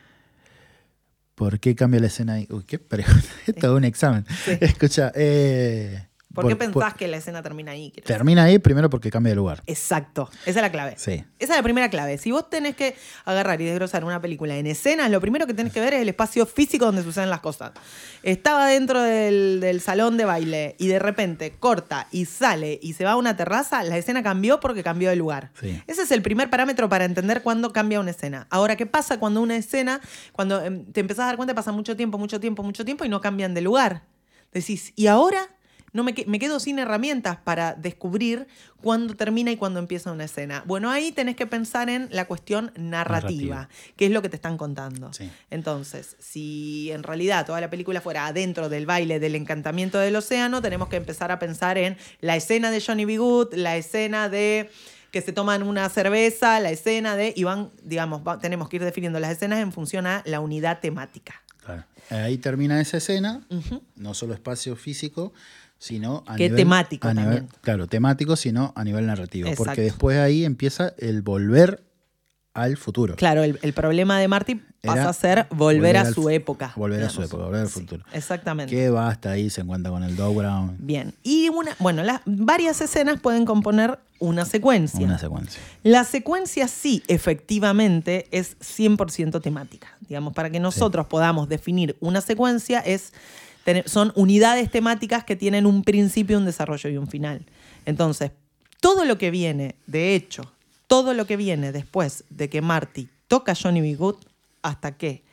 ¿Por qué cambia la escena ahí? Uy, qué pregunta. Esto es un examen. Sí. Escucha, eh, ¿Por, qué por- pensás por- que la escena termina ahí? Quiero termina ahí primero porque cambia de lugar. Exacto, esa es la clave. Sí. Esa es la primera clave. Si vos tenés que agarrar y desglosar una película en escenas, lo primero que tenés que ver es el espacio físico donde suceden las cosas. Estaba dentro del, del salón de baile y de repente corta y sale y se va a una terraza, la escena cambió porque cambió de lugar. Sí. Ese es el primer parámetro para entender cuándo cambia una escena. Ahora, ¿qué pasa cuando una escena, cuando em, te empezás a dar cuenta, pasa mucho tiempo, mucho tiempo, mucho tiempo y no cambian de lugar? Decís, ¿y ahora? No me, que- me quedo sin herramientas para descubrir cuándo termina y cuándo empieza una escena. Bueno, ahí tenés que pensar en la cuestión narrativa, Narrativa. que es lo que te están contando. Sí. Entonces, si en realidad toda la película fuera adentro del baile del encantamiento del océano, tenemos que empezar a pensar en la escena de Johnny B. Good, la escena de que se toman una cerveza, la escena de... Y van, digamos, va- tenemos que ir definiendo las escenas en función a la unidad temática. Claro. Ahí termina esa escena, Ujú. no solo espacio físico, sino a Que nivel... temático a nivel- también. Claro, temático, sino a nivel narrativo. Exacto. Porque después ahí empieza el volver al futuro. Claro, el, el problema de Marty pasa Era a ser volver, volver a al su fu- época. volver a su digamos. época, volver al Sí, futuro. exactamente. Que va hasta ahí, se encuentra con el Doc Brown. Bien. Y una, bueno, las varias escenas pueden componer una secuencia. Una secuencia. La secuencia sí, efectivamente, es cien por ciento temática. Digamos, para que nosotros podamos definir una secuencia, es, tener- son unidades temáticas que tienen un principio, un desarrollo y un final. Entonces, todo lo que viene, de hecho, todo lo que viene después de que Marty toca Johnny B. Good, hasta que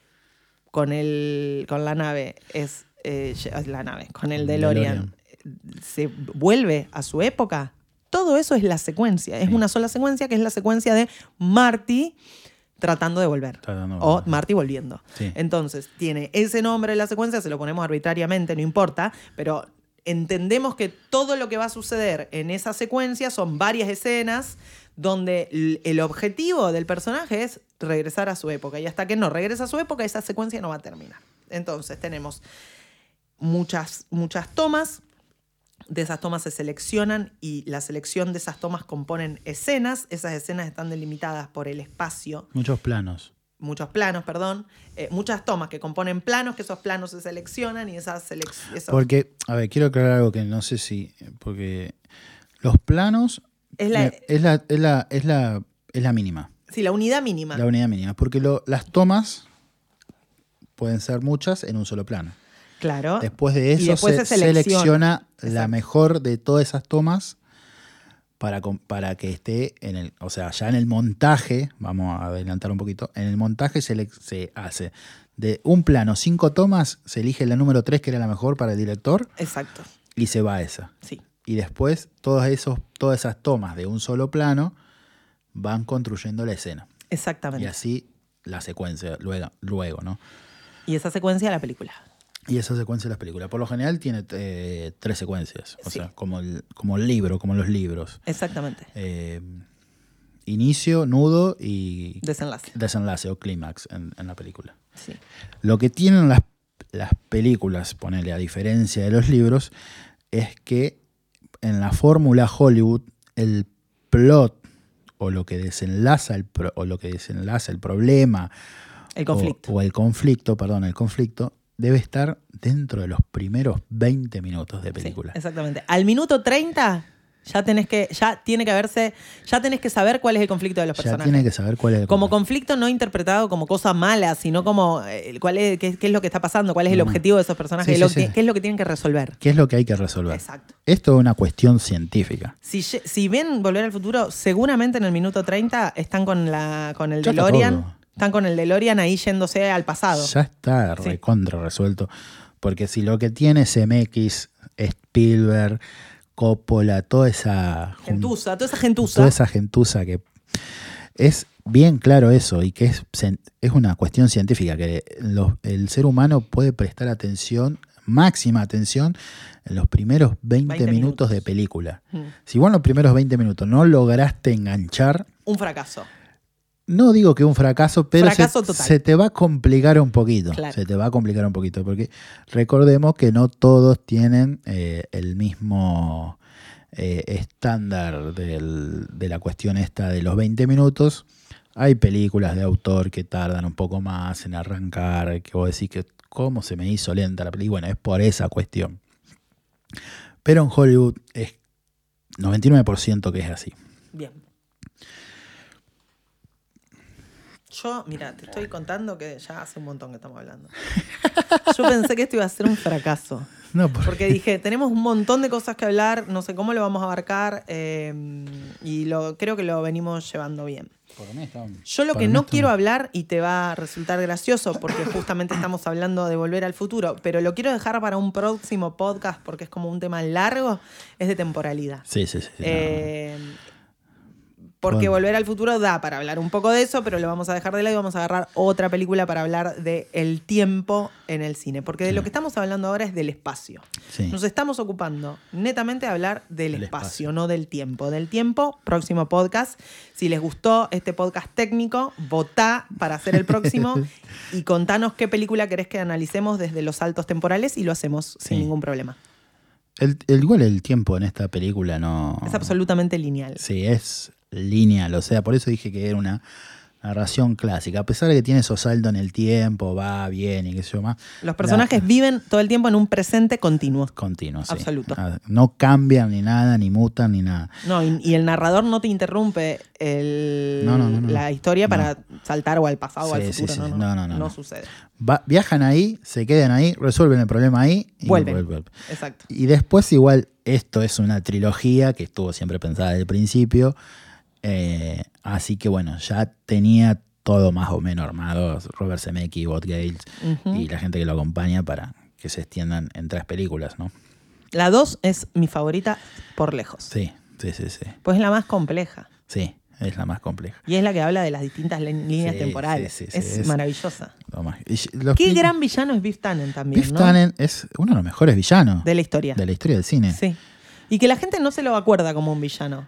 con, el, con la nave es eh, la nave, con el DeLorean, se vuelve a su época. Todo eso es la secuencia. Es Sí. una sola secuencia que es la secuencia de Marty tratando de volver. Tratando de O volver. Marty volviendo. Sí. Entonces, tiene ese nombre de la secuencia, se lo ponemos arbitrariamente, no importa, pero entendemos que todo lo que va a suceder en esa secuencia son varias escenas donde l- el objetivo del personaje es regresar a su época. Y hasta que no regresa a su época, esa secuencia no va a terminar. Entonces, tenemos muchas, muchas tomas. De esas tomas se seleccionan y la selección de esas tomas componen escenas. Esas escenas están delimitadas por el espacio, Muchos planos. muchos planos, perdón, eh, muchas tomas que componen planos, que esos planos se seleccionan y esas selecciones... Porque, a ver, quiero aclarar algo que no sé si... Porque los planos Es la, eh, es la, es la, es la, es la mínima. sí, la unidad mínima. La unidad mínima. Porque lo- las tomas pueden ser muchas en un solo plano. Claro. Después de Y eso después se, se selecciona. selecciona la Exacto. mejor de todas esas tomas para, com- para que esté en el, o sea, ya en el montaje, vamos a adelantar un poquito, en el montaje se, le- se hace de un plano, cinco tomas, se elige la número tres que era la mejor para el director Exacto, y se va a esa. sí. Y después todos esos, todas esas tomas de un solo plano van construyendo la escena. Exactamente. Y así la secuencia luego, luego, ¿no? Y esa secuencia de la película. Y esa secuencia de las películas. Por lo general tiene eh, tres secuencias. O Sí. sea, como el, como el libro, como los libros. Exactamente. Eh, inicio, nudo y Desenlace. desenlace o clímax en, en la película. Sí. Lo que tienen las, las películas, ponele a diferencia de los libros, es que en la fórmula Hollywood el plot o lo que desenlaza el, pro- o lo que desenlaza el problema El conflicto. O, o el conflicto, perdón, el conflicto debe estar dentro de los primeros veinte minutos de película. Sí, exactamente. Al minuto treinta ya tenés que, ya tiene que haberse, ya tenés que saber cuál es el conflicto de los ya personajes. tiene que saber cuál es el Como conflicto. conflicto no interpretado como cosa mala, sino como eh, cuál es, qué, qué es lo que está pasando, cuál es el No, no. objetivo de esos personajes, Sí, y lo sí, que- sí. qué es lo que tienen que resolver. ¿Qué es lo que hay que resolver? Exacto. Esto es una cuestión científica. Si, lle- si ven Volver al Futuro, seguramente en el minuto treinta están con, la, con el Ya está DeLorean. todo. Están con el DeLorean ahí yéndose al pasado. Ya está Sí. recontra resuelto. Porque si lo que tiene Zemeckis, Spielberg, Coppola, toda esa jun- Gentuza, toda esa gentuza. toda esa gentuza que es bien claro eso y que es, es una cuestión científica, que los, el ser humano puede prestar atención, máxima atención, en los primeros veinte, veinte minutos, minutos de película. Mm. Si vos en los primeros veinte minutos no lograste enganchar... Un fracaso. No digo que un fracaso, pero fracaso se, total. se te va a complicar un poquito. Claro. Se te va a complicar un poquito, porque recordemos que no todos tienen eh, el mismo eh, estándar del, de la cuestión esta de los veinte minutos. Hay películas de autor que tardan un poco más en arrancar, que vos decís que cómo se me hizo lenta la película. Bueno, es por esa cuestión. Pero en Hollywood es noventa y nueve por ciento que es así. Bien. Yo, mira, te estoy contando que ya hace un montón que estamos hablando. Yo pensé que esto iba a ser un fracaso. No, por... Porque dije, tenemos un montón de cosas que hablar, no sé cómo lo vamos a abarcar, eh, y lo, creo que lo venimos llevando bien. Por mí está... Yo lo Para que mí no está... quiero hablar, y te va a resultar gracioso, porque justamente estamos hablando de Volver al Futuro, pero lo quiero dejar para un próximo podcast, porque es como un tema largo, es de temporalidad. Sí, sí, sí. sí eh, no. Porque Bueno. Volver al Futuro da para hablar un poco de eso, pero lo vamos a dejar de lado y vamos a agarrar otra película para hablar de el tiempo en el cine. Porque de Sí. lo que estamos hablando ahora es del espacio. Sí. Nos estamos ocupando netamente de hablar del El espacio, espacio. no del tiempo. Del tiempo, próximo podcast. Si les gustó este podcast técnico, votá para hacer el próximo y contanos qué película querés que analicemos desde los saltos temporales y lo hacemos Sí. sin ningún problema. El, el, igual el tiempo en esta película no... Es absolutamente lineal. Sí, es lineal. O sea, por eso dije que era una narración clásica. A pesar de que tiene esos saltos en el tiempo, va bien y qué sé yo más. Los personajes la, viven todo el tiempo en un presente continuo. Continuo, sí. Absoluto. No cambian ni nada, ni mutan, ni nada. No, y, y el narrador no te interrumpe el, no, no, no, no. la historia no. para saltar o al pasado sí, o al futuro. Sí, sí. No, no, no, no, no, no no. sucede. Va, viajan ahí, se quedan ahí, resuelven el problema ahí y vuelven. vuelven. Exacto. Y después igual, esto es una trilogía que estuvo siempre pensada desde el principio. Eh, así que bueno, ya tenía todo más o menos armado Robert Zemeckis, Bob Gale uh-huh. y la gente que lo acompaña para que se extiendan en tres películas, ¿no? La dos es mi favorita por lejos. Sí, sí, sí, sí. Pues es la más compleja. Sí, es la más compleja. Y es la que habla de las distintas líneas sí, temporales. Sí, sí, sí, es, es maravillosa. Más. Los Qué pli- gran villano es Biff Tannen también, Biff ¿no? Tannen es uno de los mejores villanos de la historia. De la historia del cine. Sí. Y que la gente no se lo acuerda como un villano.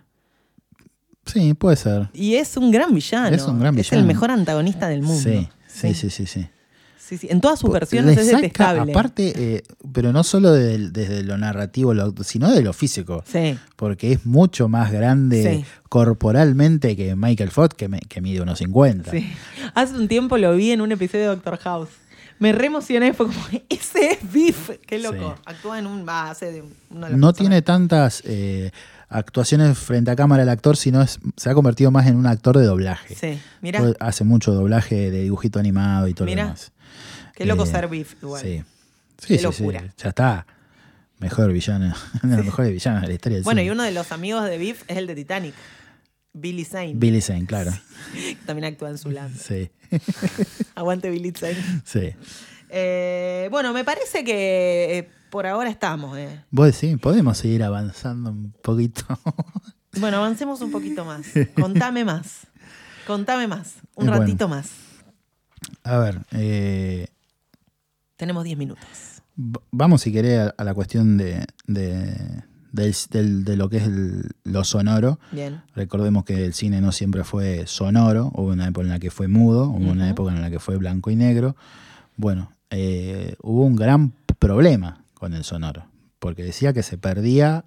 Sí, puede ser. Y es un gran villano. Es un gran villano. Es el mejor antagonista del mundo. Sí, sí, sí, sí, sí. sí, sí. En todas sus versiones Le es saca, detestable. Aparte, eh, pero no solo de, desde lo narrativo, lo, sino de lo físico. Sí. Porque es mucho más grande sí. corporalmente que Michael Fox, que, me, que mide unos cincuenta. Sí. Hace un tiempo lo vi en un episodio de Doctor House. Me re emocioné, fue como, ese es Biff. Qué loco. Sí. Actúa en un... Ah, hace de uno de los no personajes. tiene tantas eh, actuaciones frente a cámara el actor, sino es, se ha convertido más en un actor de doblaje. Sí, mira. Hace mucho doblaje de dibujito animado y todo Mirá. lo demás. Qué loco Eh, ser Biff igual. Sí, sí, Qué sí, locura. sí. Ya está. Mejor villano, uno de los mejores villanos de la historia del Bueno, cine. y uno de los amigos de Biff es el de Titanic. Billy Zane. Billy Zane, claro. Sí. También actúa en Zoolander. Sí. Aguante Billy Zane. Sí. Eh, bueno, me parece que eh, por ahora estamos. Eh. Vos decís, podemos seguir avanzando un poquito. Bueno, avancemos un poquito más. Contame más. Contame más. Un Eh, bueno. ratito más. A ver, eh, tenemos diez minutos. v- vamos si querés a, a la cuestión de, de, del- del- de lo que es el- lo sonoro. Bien. Recordemos que el cine no siempre fue sonoro, hubo una época en la que fue mudo, hubo una Ujú. época en la que fue blanco y negro. Bueno, eh, hubo un gran problema con el sonoro, porque decía que se perdía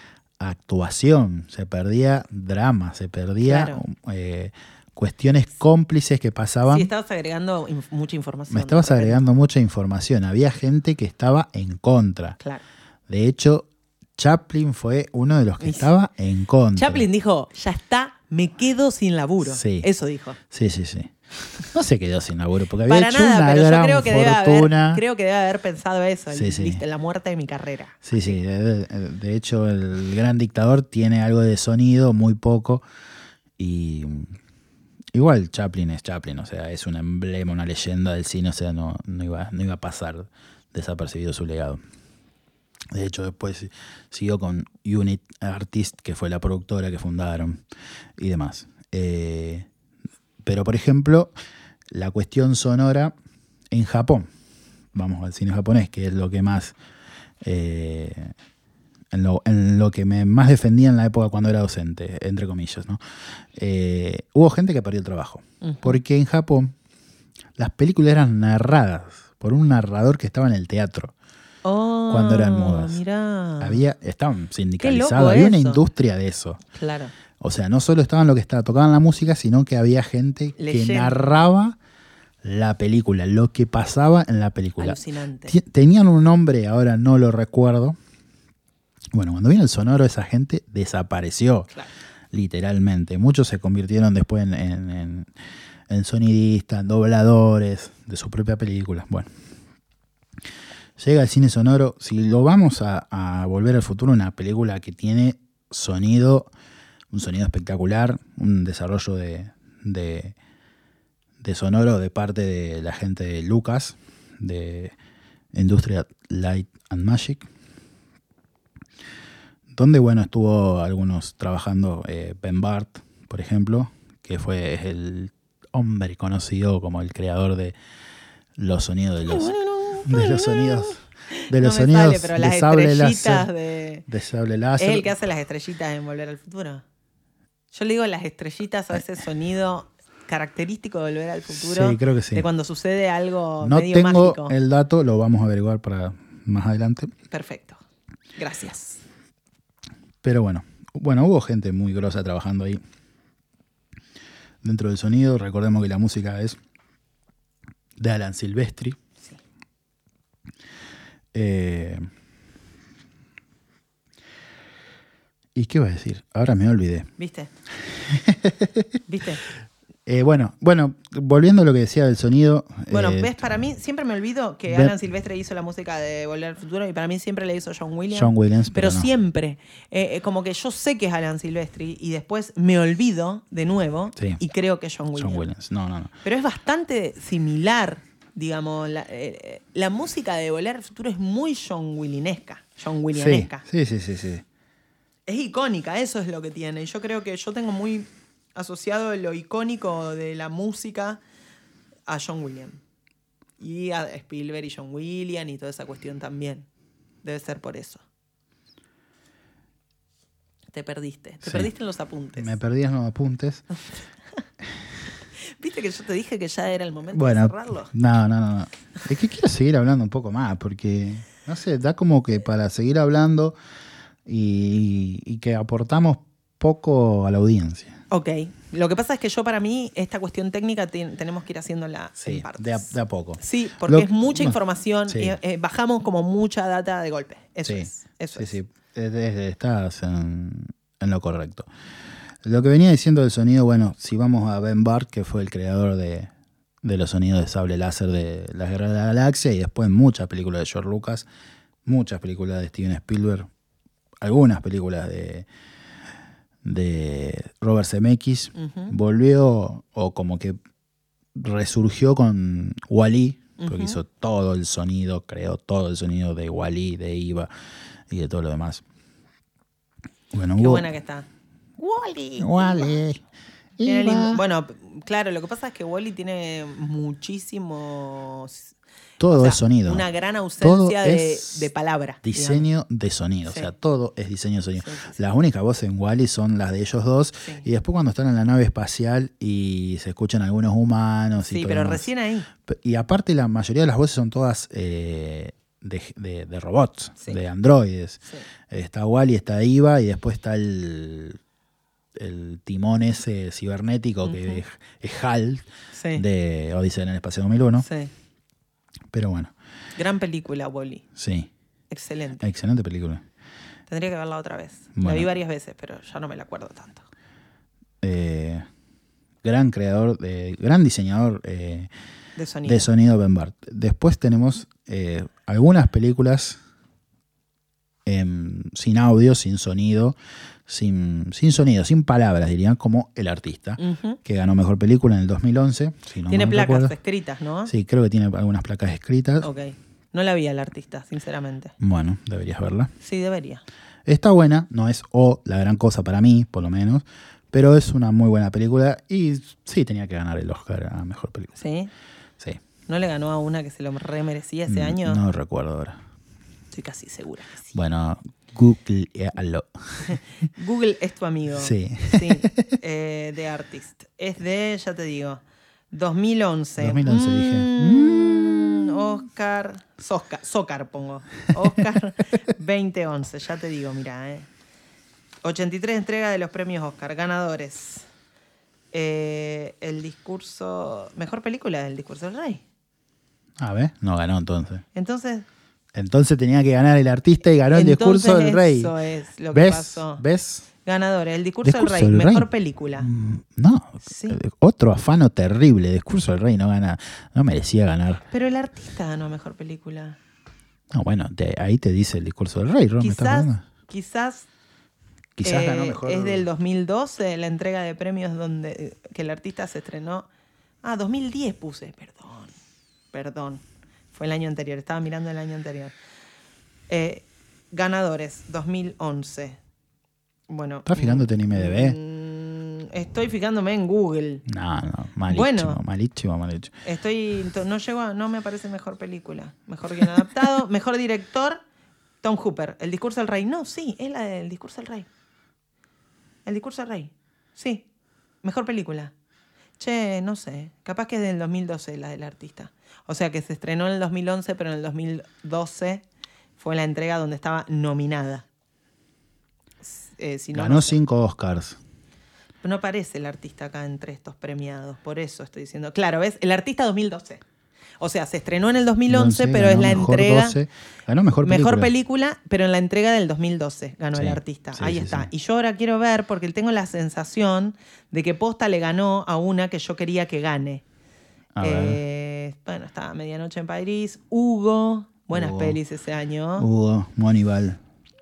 actuación, se perdía drama, se perdía Claro. eh, cuestiones cómplices que pasaban. Sí, estabas agregando inf- mucha información. Me estabas de repente. agregando mucha información. Había gente que estaba en contra. Claro. De hecho, Chaplin fue uno de los que Y- estaba en contra. Chaplin dijo, ya está, me quedo sin laburo. Sí. Eso dijo. Sí, sí, sí. No se quedó sin laburo porque había Para hecho nada, una pero yo gran creo que, debe fortuna. haber, creo que debe haber pensado eso. el- Sí, sí. Viste, la muerte de mi carrera. Sí, sí. De, de hecho, el gran dictador tiene algo de sonido, muy poco. Y igual Chaplin es Chaplin, o sea, es un emblema, una leyenda del cine, o sea, no, no, iba, no iba a pasar desapercibido su legado. De hecho, después siguió con Unit Artist, que fue la productora que fundaron y demás. Eh, Pero, por ejemplo, la cuestión sonora en Japón, vamos al cine japonés, que es lo que más... Eh, en, lo, en lo que me más defendía en la época cuando era docente, entre comillas, ¿no? Eh, hubo gente que perdió el trabajo. Uh-huh. Porque en Japón las películas eran narradas por un narrador que estaba en el teatro. Oh, cuando eran mudas. Mirá. Había, estaban sindicalizados, había una industria de eso. Claro. O sea, no solo estaban los que estaban, tocaban la música, sino que había gente Leyenda. que narraba la película, lo que pasaba en la película. Alucinante. T- tenían un nombre, ahora no lo recuerdo. Bueno, cuando vino el sonoro, esa gente desapareció, claro. literalmente. Muchos se convirtieron después en, en, en, en sonidistas, en dobladores de su propia película. Bueno, llega el cine sonoro. Si lo vamos a, a Volver al Futuro, una película que tiene sonido, un sonido espectacular, un desarrollo de, de, de sonoro de parte de la gente de Lucas, de Industrial Light and Magic. Donde, bueno, estuvo algunos trabajando, eh, Ben Bart, por ejemplo, que fue el hombre conocido como el creador de los sonidos de los, de los sonidos de los no sonidos sale, de sable láser, de... de sable láser. Es el que hace las estrellitas en Volver al Futuro. Yo le digo las estrellitas a ese sonido característico de Volver al Futuro. Sí, creo que sí. De cuando sucede algo no medio tengo mágico. El dato, lo vamos a averiguar para más adelante. Perfecto. Gracias. Pero bueno, bueno, hubo gente muy grosa trabajando ahí. Dentro del sonido, recordemos que la música es de Alan Silvestri. Sí. Eh, ¿Y qué iba a decir? Ahora me olvidé. ¿Viste? ¿Viste? Eh, bueno, bueno, volviendo a lo que decía del sonido. Bueno, eh, ves, para mí siempre me olvido que ve, Alan Silvestre hizo la música de Volver al Futuro y para mí siempre le hizo John Williams. John Williams, pero, pero no. siempre. Eh, como que yo sé que es Alan Silvestri y después me olvido de nuevo sí. y creo que es John Williams. John Williams, no, no, no. Pero es bastante similar, digamos. La, eh, la música de Volver al Futuro es muy John Williamesca. John Williamesca. Sí, sí, sí, sí, sí. Es icónica, eso es lo que tiene. Y yo creo que yo tengo muy asociado lo icónico de la música a John Williams. Y a Spielberg y John Williams y toda esa cuestión también. Debe ser por eso. Te perdiste. Te sí. perdiste en los apuntes. Me perdí en los apuntes. ¿Viste que yo te dije que ya era el momento bueno, de cerrarlo? No, no, no, no. Es que quiero seguir hablando un poco más porque, no sé, da como que para seguir hablando y, y que aportamos poco a la audiencia. Ok. Lo que pasa es que yo, para mí, esta cuestión técnica te, tenemos que ir haciéndola sí, en partes. De a, de a poco. Sí, porque Lo, es mucha no, información. Sí. Eh, eh, bajamos como mucha data de golpe. Eso sí, es. Eso sí, es. sí. Estás en, en lo correcto. Lo que venía diciendo del sonido, bueno, si vamos a Ben Bart, que fue el creador de, de los sonidos de sable láser de La Guerra de la Galaxia y después muchas películas de George Lucas, muchas películas de Steven Spielberg, algunas películas de... de Robert Zemeckis, uh-huh. volvió o como que resurgió con Wall-E, porque uh-huh. hizo todo el sonido, creó todo el sonido de Wall-E, de Eva y de todo lo demás. Bueno, qué hubo... buena que está. Wall-E. Wall-E. Bueno, claro, lo que pasa es que Wall-E tiene muchísimos... Todo o sea, es sonido. Una gran ausencia de, es de palabra. Diseño digamos. de sonido. Sí. O sea, todo es diseño de sonido. Sí, sí, sí. Las únicas voces en Wall-E son las de ellos dos. Sí. Y después cuando están en la nave espacial y se escuchan algunos humanos. Sí, y todo pero demás. recién ahí. Y aparte la mayoría de las voces son todas eh, de, de, de robots, sí. de androides. Sí. Está Wall-E, está Eva y después está el, el timón ese cibernético uh-huh. que es, es Hal sí. de Odisea en el Espacio dos mil uno. Sí. Pero bueno. Gran película, Wall-E. Sí. Excelente. Excelente película. Tendría que verla otra vez. Bueno. La vi varias veces, pero ya no me la acuerdo tanto. Eh, gran creador, de, gran diseñador eh, de sonido. De sonido Ben Bart. Después tenemos eh, algunas películas eh, sin audio, sin sonido, sin, sin sonido, sin palabras, dirían, como El Artista, uh-huh. que ganó Mejor Película en el dos mil once. Si no tiene placas recuerdo. escritas, ¿no? Sí, creo que tiene algunas placas escritas. Ok. No la vi al Artista, sinceramente. Bueno, deberías verla. Sí, debería. Está buena, no es o la gran cosa para mí, por lo menos, Pero es una muy buena película y sí tenía que ganar el Oscar a Mejor Película. ¿Sí? Sí. ¿No le ganó a una que se lo remerecía ese Mm, año? No recuerdo ahora. Estoy casi segura que sí. Bueno, Googlealo. Google es tu amigo. Sí. Sí. Eh, The Artist. Es de, ya te digo, dos mil once. dos mil once Mm, dije. Mm. Oscar. Sosca, Zócar pongo. Oscar veinte once. Ya te digo, mira, eh. ochenta y tres entregas de los premios Oscar. Ganadores. Eh, el discurso. Mejor película del Discurso del Rey. A ver, no ganó entonces. Entonces. Entonces tenía que ganar el artista y ganó el Discurso del Rey. Eso es lo que ¿Ves? pasó. ¿Ves? Ganadores. El Discurso, Discurso del Rey. del Mejor Rey. película. Mm, No, Sí. otro afano terrible. Discurso del Rey no gana, no merecía ganar. Pero el artista ganó mejor película. No, bueno, te- ahí te dice el Discurso del Rey, Ron, ¿me estás Quizás, hablando? quizás, Quizás eh, ganó mejor. es del dos mil doce la entrega de premios donde que el artista se estrenó. Ah, dos mil diez puse, perdón, perdón. Fue el año anterior, estaba mirando el año anterior. Eh, ganadores, dos mil once. Bueno. ¿Estás fijándote en I M D B? mm, estoy fijándome en Google. No, no, malísimo, Bueno. malísimo, malísimo. Estoy. No llego a, no me aparece mejor película. Mejor guion adaptado. Mejor director, Tom Hooper. El Discurso del Rey. No, sí, es la del Discurso del Rey. El Discurso del Rey. Sí. Mejor película. Che, no sé. Capaz que es del dos mil doce la del artista. O sea que se estrenó en el dos mil once, pero en el dos mil doce fue la entrega donde estaba nominada. Eh, si no, Ganó no sé. cinco Oscars. No aparece el artista acá entre estos premiados, por eso estoy diciendo. Claro, ¿ves? El artista dos mil doce. O sea, se estrenó en el dos mil once, pero es ganó la mejor entrega... doce. Ganó mejor película. Mejor película, pero en la entrega del dos mil doce ganó Sí, el artista. sí, Ahí sí, está. sí. Y yo ahora quiero ver, porque tengo la sensación de que Posta le ganó a una que yo quería que gane. A ver. Eh, bueno, está Medianoche en París. Hugo. Buenas Hugo. pelis ese año. Hugo, Moneyball.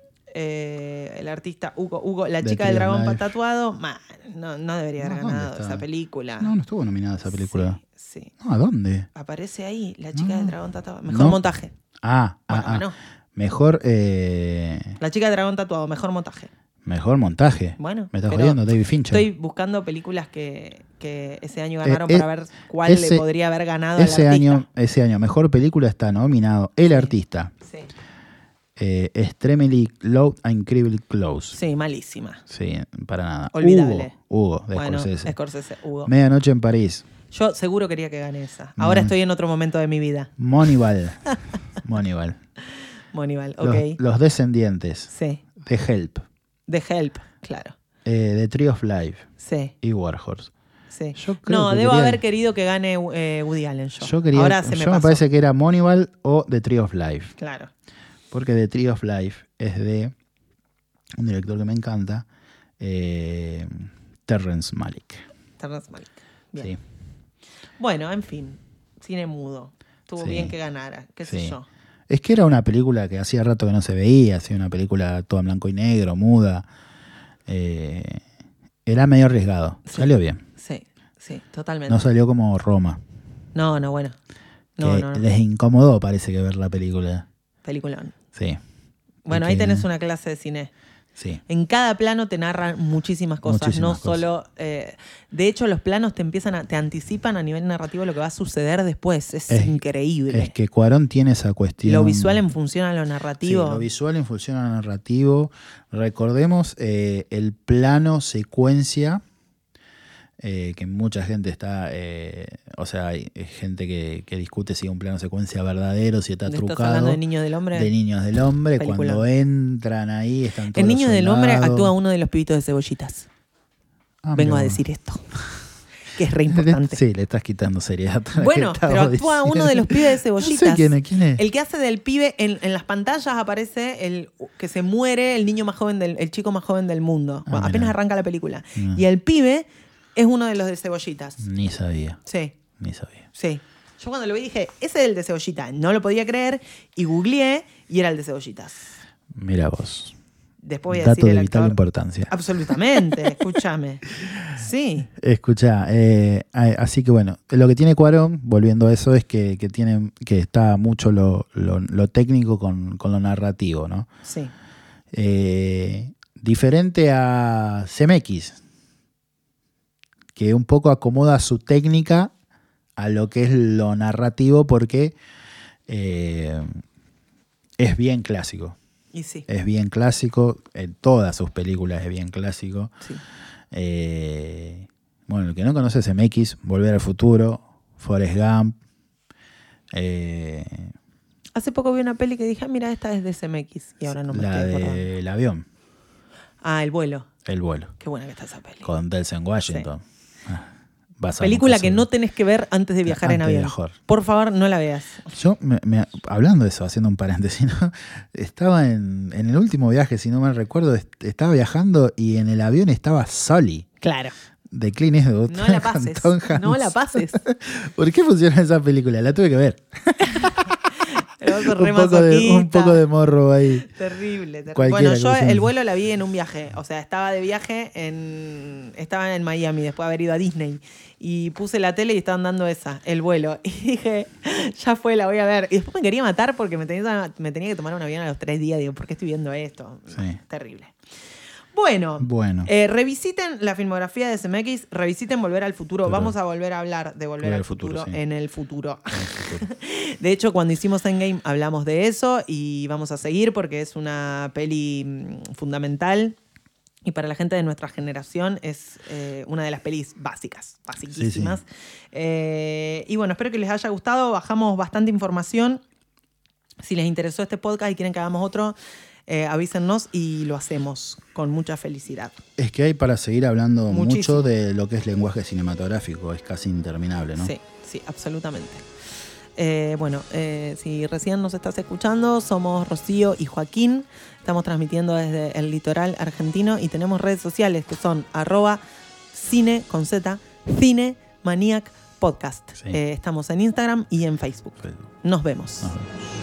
Eh, el artista Hugo, Hugo, la The chica del Tree of dragón Life. tatuado, man, no, no debería haber No, ¿dónde ganado está? esa película. No, no estuvo nominada esa película. Sí, sí. No, ¿a dónde? Aparece ahí, la chica No. del dragón tatuado. Mejor No. montaje. Ah, Bueno, ah, ah. ganó. Mejor, eh, La chica del dragón tatuado, mejor montaje. mejor montaje. Bueno, Me estás pero jodiendo, David Fincher. Estoy buscando películas que, que ese año ganaron Eh, eh, para ver cuál ese- le podría haber ganado Ese al artista. año, ese año, mejor película está nominado El Sí. Artista, Sí, eh, Extremely Loud and Incredibly Close. sí, malísima. Sí, para nada. Olvidable. Hugo, Hugo de Bueno, Scorsese. Scorsese, Hugo. Medianoche en París. Yo seguro quería que gane esa. Ahora Mm. estoy en otro momento de mi vida. Moneyball. Moneyball. Moneyball, Los, ok. Los Descendientes. Sí. The Help. The Help, claro. eh, The Tree of Life. Sí, Y War Horse. sí. Yo creo No, que debo quería- haber querido que gane eh, Woody Allen yo. Yo quería. Ahora se me yo pasó. me parece que era Moneyball o The Tree of Life. Claro. Porque The Tree of Life es de un director que me encanta, eh, Terrence Malick. Terrence Malick. Bien. Sí. Bueno, en fin. Cine mudo. Estuvo Sí. bien que ganara. Qué sé Sí. yo. Es que era una película que hacía rato que no se veía, hacía una película toda en blanco y negro, muda. Eh, era medio arriesgado. Sí. Salió bien. Sí, sí, totalmente. No salió como Roma. No, no, bueno. No, que no, no. les incomodó, parece que ver la película. Peliculón. Sí. Bueno, Porque- ahí tenés una clase de cine. Sí. En cada plano te narran muchísimas cosas, Muchísimas no cosas. solo... eh, de hecho, los planos te empiezan a, te anticipan a nivel narrativo lo que va a suceder después. Es, Es- increíble. Es que Cuarón tiene esa cuestión. Lo visual en función a lo Sí, narrativo. lo visual en función al narrativo. Recordemos eh, el plano secuencia, eh, que mucha gente está, eh, o sea, hay gente que, que discute si es un plano secuencia verdadero, si está ¿Estás trucado. hablando de Niño del Hombre? De Niños del Hombre, Película. cuando entran ahí, están todos El Niño los del Hombre soldados. actúa uno de los pibitos de cebollitas. Ah, Vengo a mirá. decir esto. Que es re importante. Sí, le estás quitando seriedad. a lo Bueno, que estaba pero actúa diciendo. uno de los pibes de cebollitas. No sé quién es. ¿Quién es? El que hace del pibe, en, en las pantallas aparece el que se muere el niño más joven del, el chico más joven del mundo. Ah, Bueno, apenas mirá. arranca la película. Ah. Y el pibe es uno de los de cebollitas. Ni sabía, Sí, ni sabía. sí. Yo cuando lo vi dije, ese es el de cebollita. No lo podía creer y googleé y era el de cebollitas. Mira vos. Después voy a Dato decir de el vital actor. importancia. Absolutamente, escúchame. Sí, Escucha, eh, así que bueno, lo que tiene Cuarón, volviendo a eso, es que, que tiene, que está mucho lo, lo, lo técnico con, con lo narrativo, ¿no? sí. Eh, diferente a C M X. que un poco acomoda su técnica a lo que es lo narrativo, porque eh, es bien clásico. Y sí. Es bien clásico, en todas sus películas es bien clásico. Sí. Eh, bueno, el que no conoce C M X, Volver al Futuro, Forrest Gump. Eh, Hace poco vi una peli que dije, ah, mira, esta es de C M X y ahora no me la estoy acordando. del avión, Ah, El vuelo. El vuelo, Qué buena que está esa peli. con Denzel Washington. Sí. Ah, basado Película en que caso- no tenés que ver antes de viajar en Antes de avión. viajar. Por favor, no la veas. Yo, me, me- hablando de eso, haciendo un paréntesis, ¿no? Estaba en, en el último viaje, si no mal recuerdo, est- estaba viajando y en el avión estaba Sully, Claro. de Clint Eastwood. No la con pases. Tom No la Hanks. pases. ¿Por qué funciona esa película? La tuve que ver. Pero vos sos re un, poco de, un masoquista. poco de morro ahí. Terrible, terrible. Cualquiera Bueno, yo que sea. el vuelo la vi en un viaje. O sea, estaba de viaje en. Estaba en Miami después de haber ido a Disney. Y puse la tele y estaban dando esa, el vuelo. Y dije, ya fue, la voy a ver. Y después me quería matar porque me tenía, me tenía que tomar un avión a los tres días. Digo, ¿por qué estoy viendo esto? Sí. Terrible. Bueno, Bueno. eh, revisiten la filmografía de C M X, revisiten Volver al Futuro. Pero- Vamos a volver a hablar de Volver Volver al al Futuro, Futuro, sí. en el futuro. De hecho, cuando hicimos Endgame hablamos de eso y vamos a seguir porque es una peli mm, fundamental y para la gente de nuestra generación es eh, una de las pelis básicas, basiquísimas. Sí, Eh, y bueno, espero que les haya gustado. Bajamos bastante información. Si les interesó este podcast y quieren que hagamos otro, eh, avísennos y lo hacemos con mucha felicidad. Es que hay para seguir hablando Muchísimo. mucho de lo que es lenguaje cinematográfico. Es casi interminable, ¿no? Sí, sí, absolutamente. Eh, bueno, eh, si recién nos estás escuchando, somos Rocío y Joaquín. Estamos transmitiendo desde el litoral argentino y tenemos redes sociales que son arroba cine con Z, Cine Maniac Podcast. Sí. Eh, estamos en Instagram y en Facebook. Facebook. Nos vemos. Nos vemos.